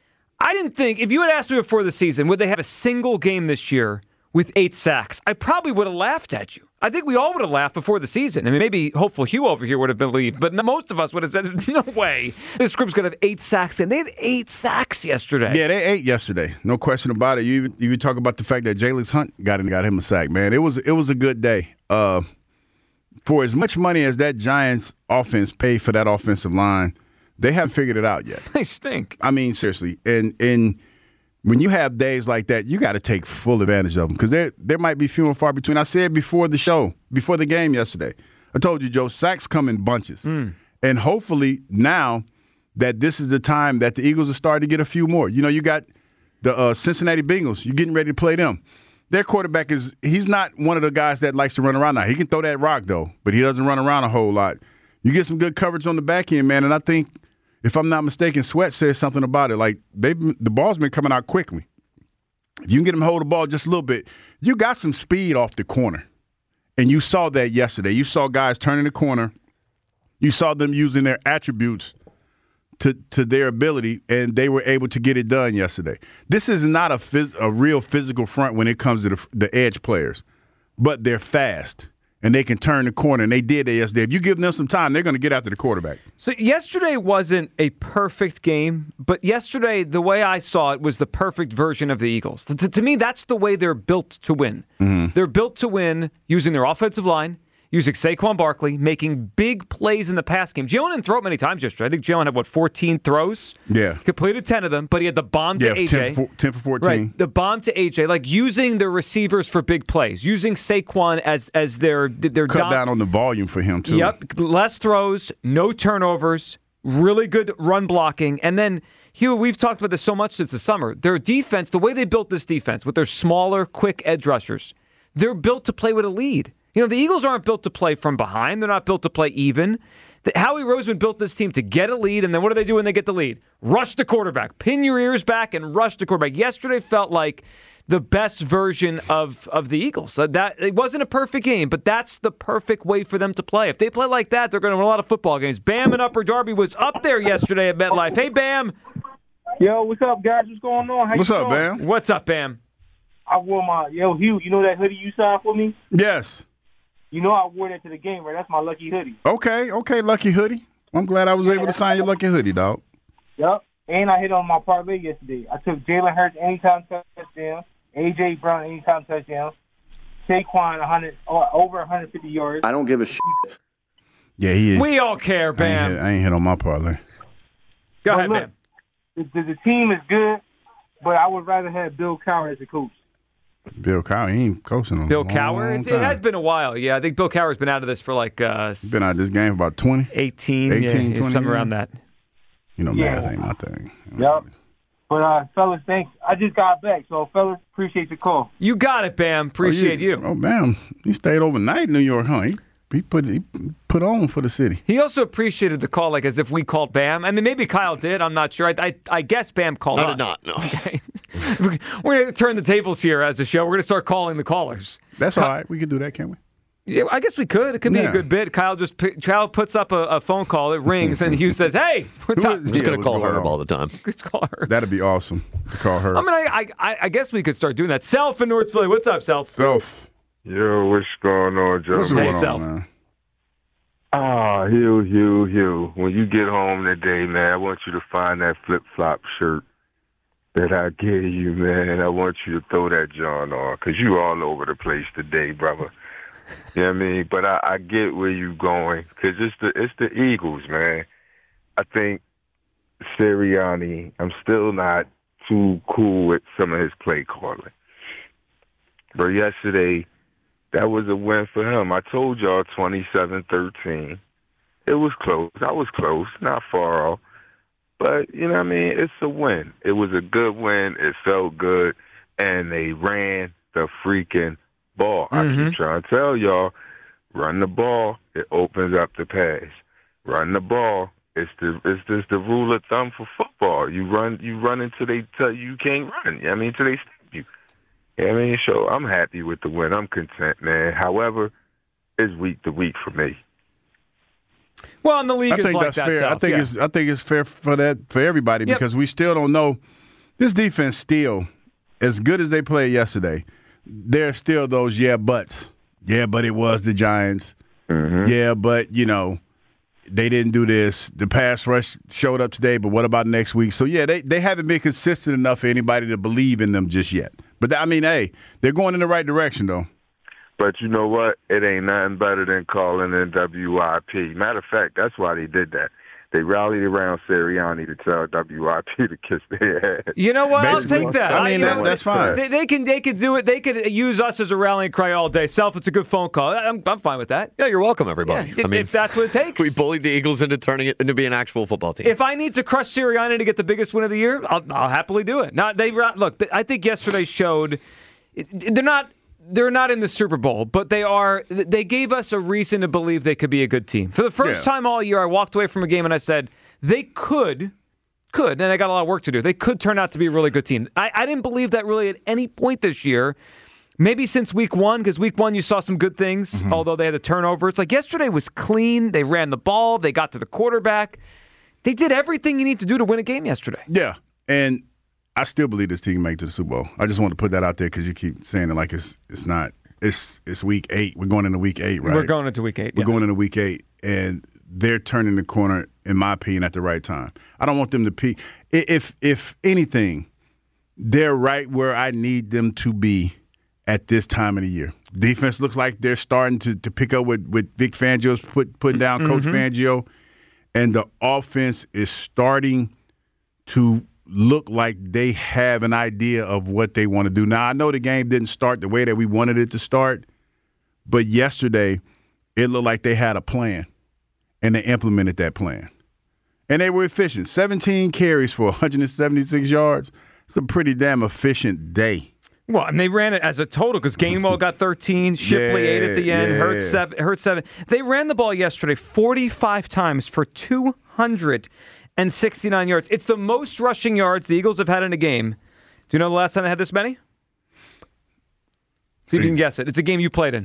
I didn't think if you had asked me before the season would they have a single game this year with eight sacks, I probably would have laughed at you. I think we all would have laughed before the season. I mean, maybe hopeful Hugh over here would have believed, but most of us would have said, there's no way this group's going to have eight sacks. And they had eight sacks yesterday. Yeah, they ate yesterday. No question about it. You even, you even talk about the fact that Jalen Hunt got in, got him a sack, man. It was it was a good day. Uh, for as much money as that Giants offense paid for that offensive line, They haven't figured it out yet. They stink. I mean, seriously. And and when you have days like that, you got to take full advantage of them because there there might be few and far between. I said before the show, before the game yesterday, I told you, Joe, sacks come in bunches. Mm. And hopefully now that this is the time that the Eagles are starting to get a few more. You know, you got the uh, Cincinnati Bengals. You're getting ready to play them. Their quarterback is – he's not one of the guys that likes to run around now. He can throw that rock, though, but he doesn't run around a whole lot. You get some good coverage on the back end, man, and I think, if I'm not mistaken, Sweat says something about it. Like, they've the ball's been coming out quickly. If you can get him to hold the ball just a little bit, you got some speed off the corner. And you saw that yesterday. You saw guys turning the corner. You saw them using their attributes to, to their ability, and they were able to get it done yesterday. This is not a phys- a real physical front when it comes to the, the edge players, but they're fast, and they can turn the corner, and they did that yesterday. If you give them some time, they're going to get after the quarterback. So yesterday wasn't a perfect game, but yesterday, the way I saw it, was the perfect version of the Eagles. To, to me, that's the way they're built to win. Mm-hmm. They're built to win using their offensive line, using Saquon Barkley, making big plays in the pass game. Jalen didn't throw it many times yesterday. I think Jalen had, what, fourteen throws? Yeah. He completed ten of them, but he had the bomb to yeah, A J. ten for, ten for fourteen. Right, the bomb to A J. Like, using the receivers for big plays, using Saquon as as their their Cut dom- down on the volume for him, too. Yep, less throws, no turnovers, really good run blocking. And then, Hugh, we've talked about this so much since the summer. Their defense, the way they built this defense with their smaller, quick edge rushers, they're built to play with a lead. You know, the Eagles aren't built to play from behind. They're not built to play even. The, Howie Roseman built this team to get a lead, and then what do they do when they get the lead? Rush the quarterback. Pin your ears back and rush the quarterback. Yesterday felt like the best version of, of the Eagles. So that it wasn't a perfect game, but that's the perfect way for them to play. If they play like that, they're going to win a lot of football games. Bam and Upper Darby was up there yesterday at MetLife. Hey, Bam. Yo, what's up, guys? What's going on? How What's you up, doing? Bam? What's up, Bam? I wore my, yo, Hugh, you know that hoodie you signed for me? Yes. You know I wore that to the game, right? That's my lucky hoodie. Okay, okay, lucky hoodie. I'm glad I was able to sign your lucky hoodie, dog. Yep. And I hit on my parlay yesterday. I took Jalen Hurts anytime touchdown, A J. Brown anytime touchdown, Saquon one hundred or over one hundred fifty yards. I don't give a shit. Yeah, he is. We all care, Bam. I ain't hit, I ain't hit on my parlay. Go But ahead, look, Bam. The, the, the team is good, but I would rather have Bill Cowher as a coach. Bill Cowher, he ain't coaching on Bill a long Cowher? It's, it time. has been a while. Yeah, I think Bill Cowher's been out of this for like uh, He's been out of this game for about twenty. eighteen, eighteen, yeah, twenty something years. around that. You know, Yeah. math ain't my thing. Yep. But, uh, fellas, thanks. I just got back, so, fellas, appreciate the call. You got it, Bam. Appreciate oh, yeah. you. Oh, Bam. He stayed overnight in New York, huh? He, he put he put on for the city. He also appreciated the call, like as if we called Bam. I mean, maybe Kyle did. I'm not sure. I I, I guess Bam called I us. did not, no. Okay. We're going to turn the tables here as a show. We're going to start calling the callers. That's all right. We can do that, can't we? Yeah, I guess we could. It could be Yeah. a good bit. Kyle just Kyle puts up a, a phone call. It rings, and Hugh says, "Hey, what's up?" I'm just Yeah, going to what's call going Herb on? all the time. Let's call her. That'd be awesome to call her. I mean, I, I I guess we could start doing that. Self in North Philly. What's up, Self? Self. Yo, what's going on, Joe? What's Hey, going Self. on, man? Ah, Hugh, Hugh, Hugh. When you get home today, man, I want you to find that flip-flop shirt that I gave you, man. I want you to throw that John on because you all over the place today, brother. You know what I mean? But I, I get where you going because it's the, it's the Eagles, man. I think Sirianni, I'm still not too cool with some of his play calling. But yesterday, that was a win for him. I told y'all twenty-seven thirteen. It was close. I was close, not far off. But, you know what I mean? It's a win. It was a good win. It felt good. And they ran the freaking ball. Mm-hmm. I keep trying to tell y'all, run the ball, it opens up the pass. Run the ball. It's the it's just the rule of thumb for football. You run you run until they tell you you can't run. I mean, until they stop you. You know what I mean? So I'm happy with the win. I'm content, man. However, it's week to week for me. Well, and the league I is think like that's that. fair. Self. I think yeah. it's I think it's fair for that for everybody Yep. because we still don't know. This defense still, as good as they played yesterday, there's still those yeah buts. Yeah, but it was the Giants. Mm-hmm. Yeah, but you know they didn't do this. The pass rush showed up today, but what about next week? So yeah, they they haven't been consistent enough for anybody to believe in them just yet. But I mean, hey, they're going in the right direction though. But you know what? It ain't nothing better than calling in W I P. Matter of fact, that's why they did that. they rallied around Sirianni to tell W I P to kiss their ass. You know what? Basically, I'll take that. I mean, I, that, that's fine. They, they can they could do it. They could use us as a rallying cry all day. Self, it's a good phone call. I'm, I'm fine with that. Yeah, you're welcome, everybody. Yeah, I mean, if that's what it takes. We bullied the Eagles into turning it into being an actual football team. If I need to crush Sirianni to get the biggest win of the year, I'll, I'll happily do it. Not they look. I think yesterday showed they're not. They're not in the Super Bowl, but they are. They gave us a reason to believe they could be a good team. For the first Yeah. time all year, I walked away from a game and I said they could, could, and I got a lot of work to do. They could turn out to be a really good team. I, I didn't believe that really at any point this year. Maybe since week one, because week one you saw some good things, mm-hmm. although they had a turnover. It's like yesterday was clean. They ran the ball. They got to the quarterback. They did everything you need to do to win a game yesterday. Yeah, and I still believe this team can make it to the Super Bowl. I just want to put that out there because you keep saying it like it's it's not. It's it's week eight. We're going into week eight, right? We're going into week eight. We're yeah. going into week eight, and they're turning the corner, in my opinion, at the right time. I don't want them to peak. If if anything, they're right where I need them to be at this time of the year. Defense looks like they're starting to, to pick up with, with Vic Fangio's put putting down mm-hmm. Coach Fangio, and the offense is starting to look like they have an idea of what they want to do. Now, I know the game didn't start the way that we wanted it to start, but yesterday it looked like they had a plan, and they implemented that plan. And they were efficient. seventeen carries for one hundred seventy-six yards. It's a pretty damn efficient day. Well, and they ran it as a total because Gainwell got thirteen, Shipley yeah, eight at the end, yeah. Hurts seven, Hurts seven. They ran the ball yesterday forty-five times for two hundred sixty-nine yards. It's the most rushing yards the Eagles have had in a game. Do you know the last time they had this many? See if you can guess it. It's a game you played in.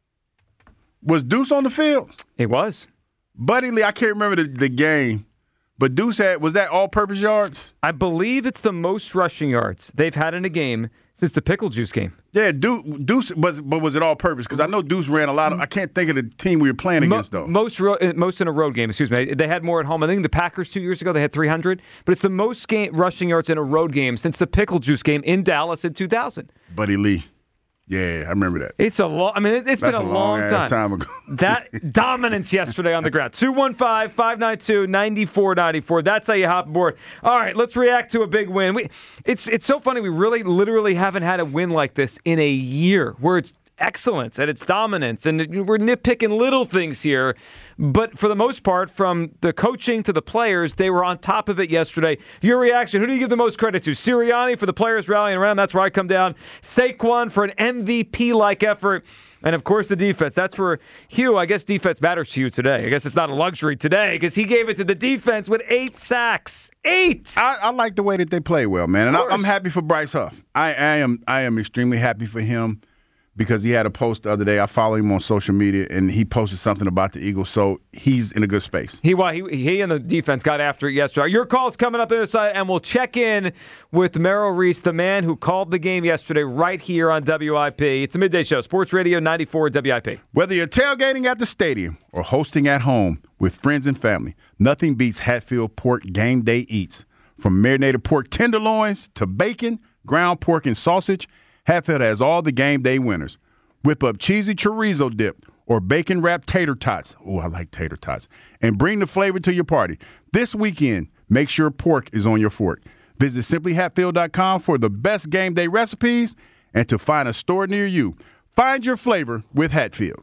Was Deuce on the field? It was. Buddy Lee, I can't remember the, the game, but Deuce had, was that all-purpose yards? I believe it's the most rushing yards they've had in a game since the Pickle Juice game. Yeah, Deuce, Deuce was, but was it all-purpose? Because I know Deuce ran a lot of – I can't think of the team we were playing Mo- against, though. Most ro- most in a road game, excuse me. They had more at home. I think the Packers two years ago, they had three hundred. But it's the most game, rushing yards in a road game since the Pickle Juice game in Dallas in two thousand. Buddy Lee. Yeah, I remember that. It's a long. I mean, it, it's That's been a, a long, long time. time ago. That dominance yesterday on the ground. two one five, five nine two, nine four nine four. That's how you hop aboard. All right, let's react to a big win. We, it's it's so funny. We really, literally haven't had a win like this in a year, where it's excellence and it's dominance, and we're nitpicking little things here. But for the most part, from the coaching to the players, they were on top of it yesterday. Your reaction, who do you give the most credit to? Sirianni for the players rallying around. That's where I come down. Saquon for an M V P-like effort. And, of course, the defense. That's where Hugh, I guess defense matters to you today. I guess it's not a luxury today because he gave it to the defense with eight sacks. Eight! I, I like the way that they play well, man. And I, I'm happy for Bryce Huff. I, I am I am extremely happy for him. Because he had a post the other day. I follow him on social media, and he posted something about the Eagles, so he's in a good space. He well, he, he and the defense got after it yesterday. Your call's coming up on the side, and we'll check in with Merrill Reese, the man who called the game yesterday right here on W I P. It's the Midday Show, Sports Radio ninety-four W I P. Whether you're tailgating at the stadium or hosting at home with friends and family, nothing beats Hatfield Pork Game Day Eats. From marinated pork tenderloins to bacon, ground pork, and sausage, Hatfield has all the game day winners. Whip up cheesy chorizo dip or bacon-wrapped tater tots. Oh, I like tater tots. And bring the flavor to your party. This weekend, make sure pork is on your fork. Visit simply hatfield dot com for the best game day recipes and to find a store near you. Find your flavor with Hatfield.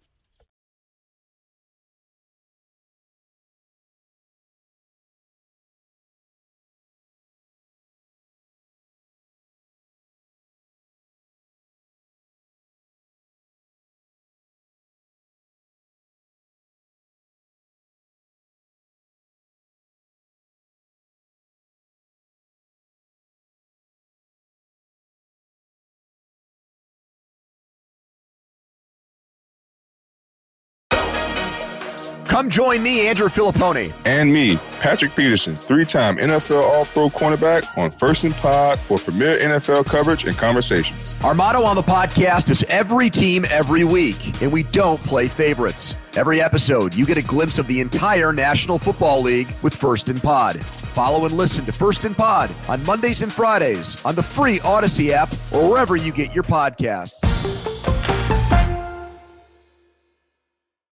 Come join me, Andrew Filippone. And me, Patrick Peterson, three-time N F L All-Pro cornerback on First and Pod for premier N F L coverage and conversations. Our motto on the podcast is every team, every week, and we don't play favorites. Every episode, you get a glimpse of the entire National Football League with First and Pod. Follow and listen to First and Pod on Mondays and Fridays on the free Odyssey app or wherever you get your podcasts.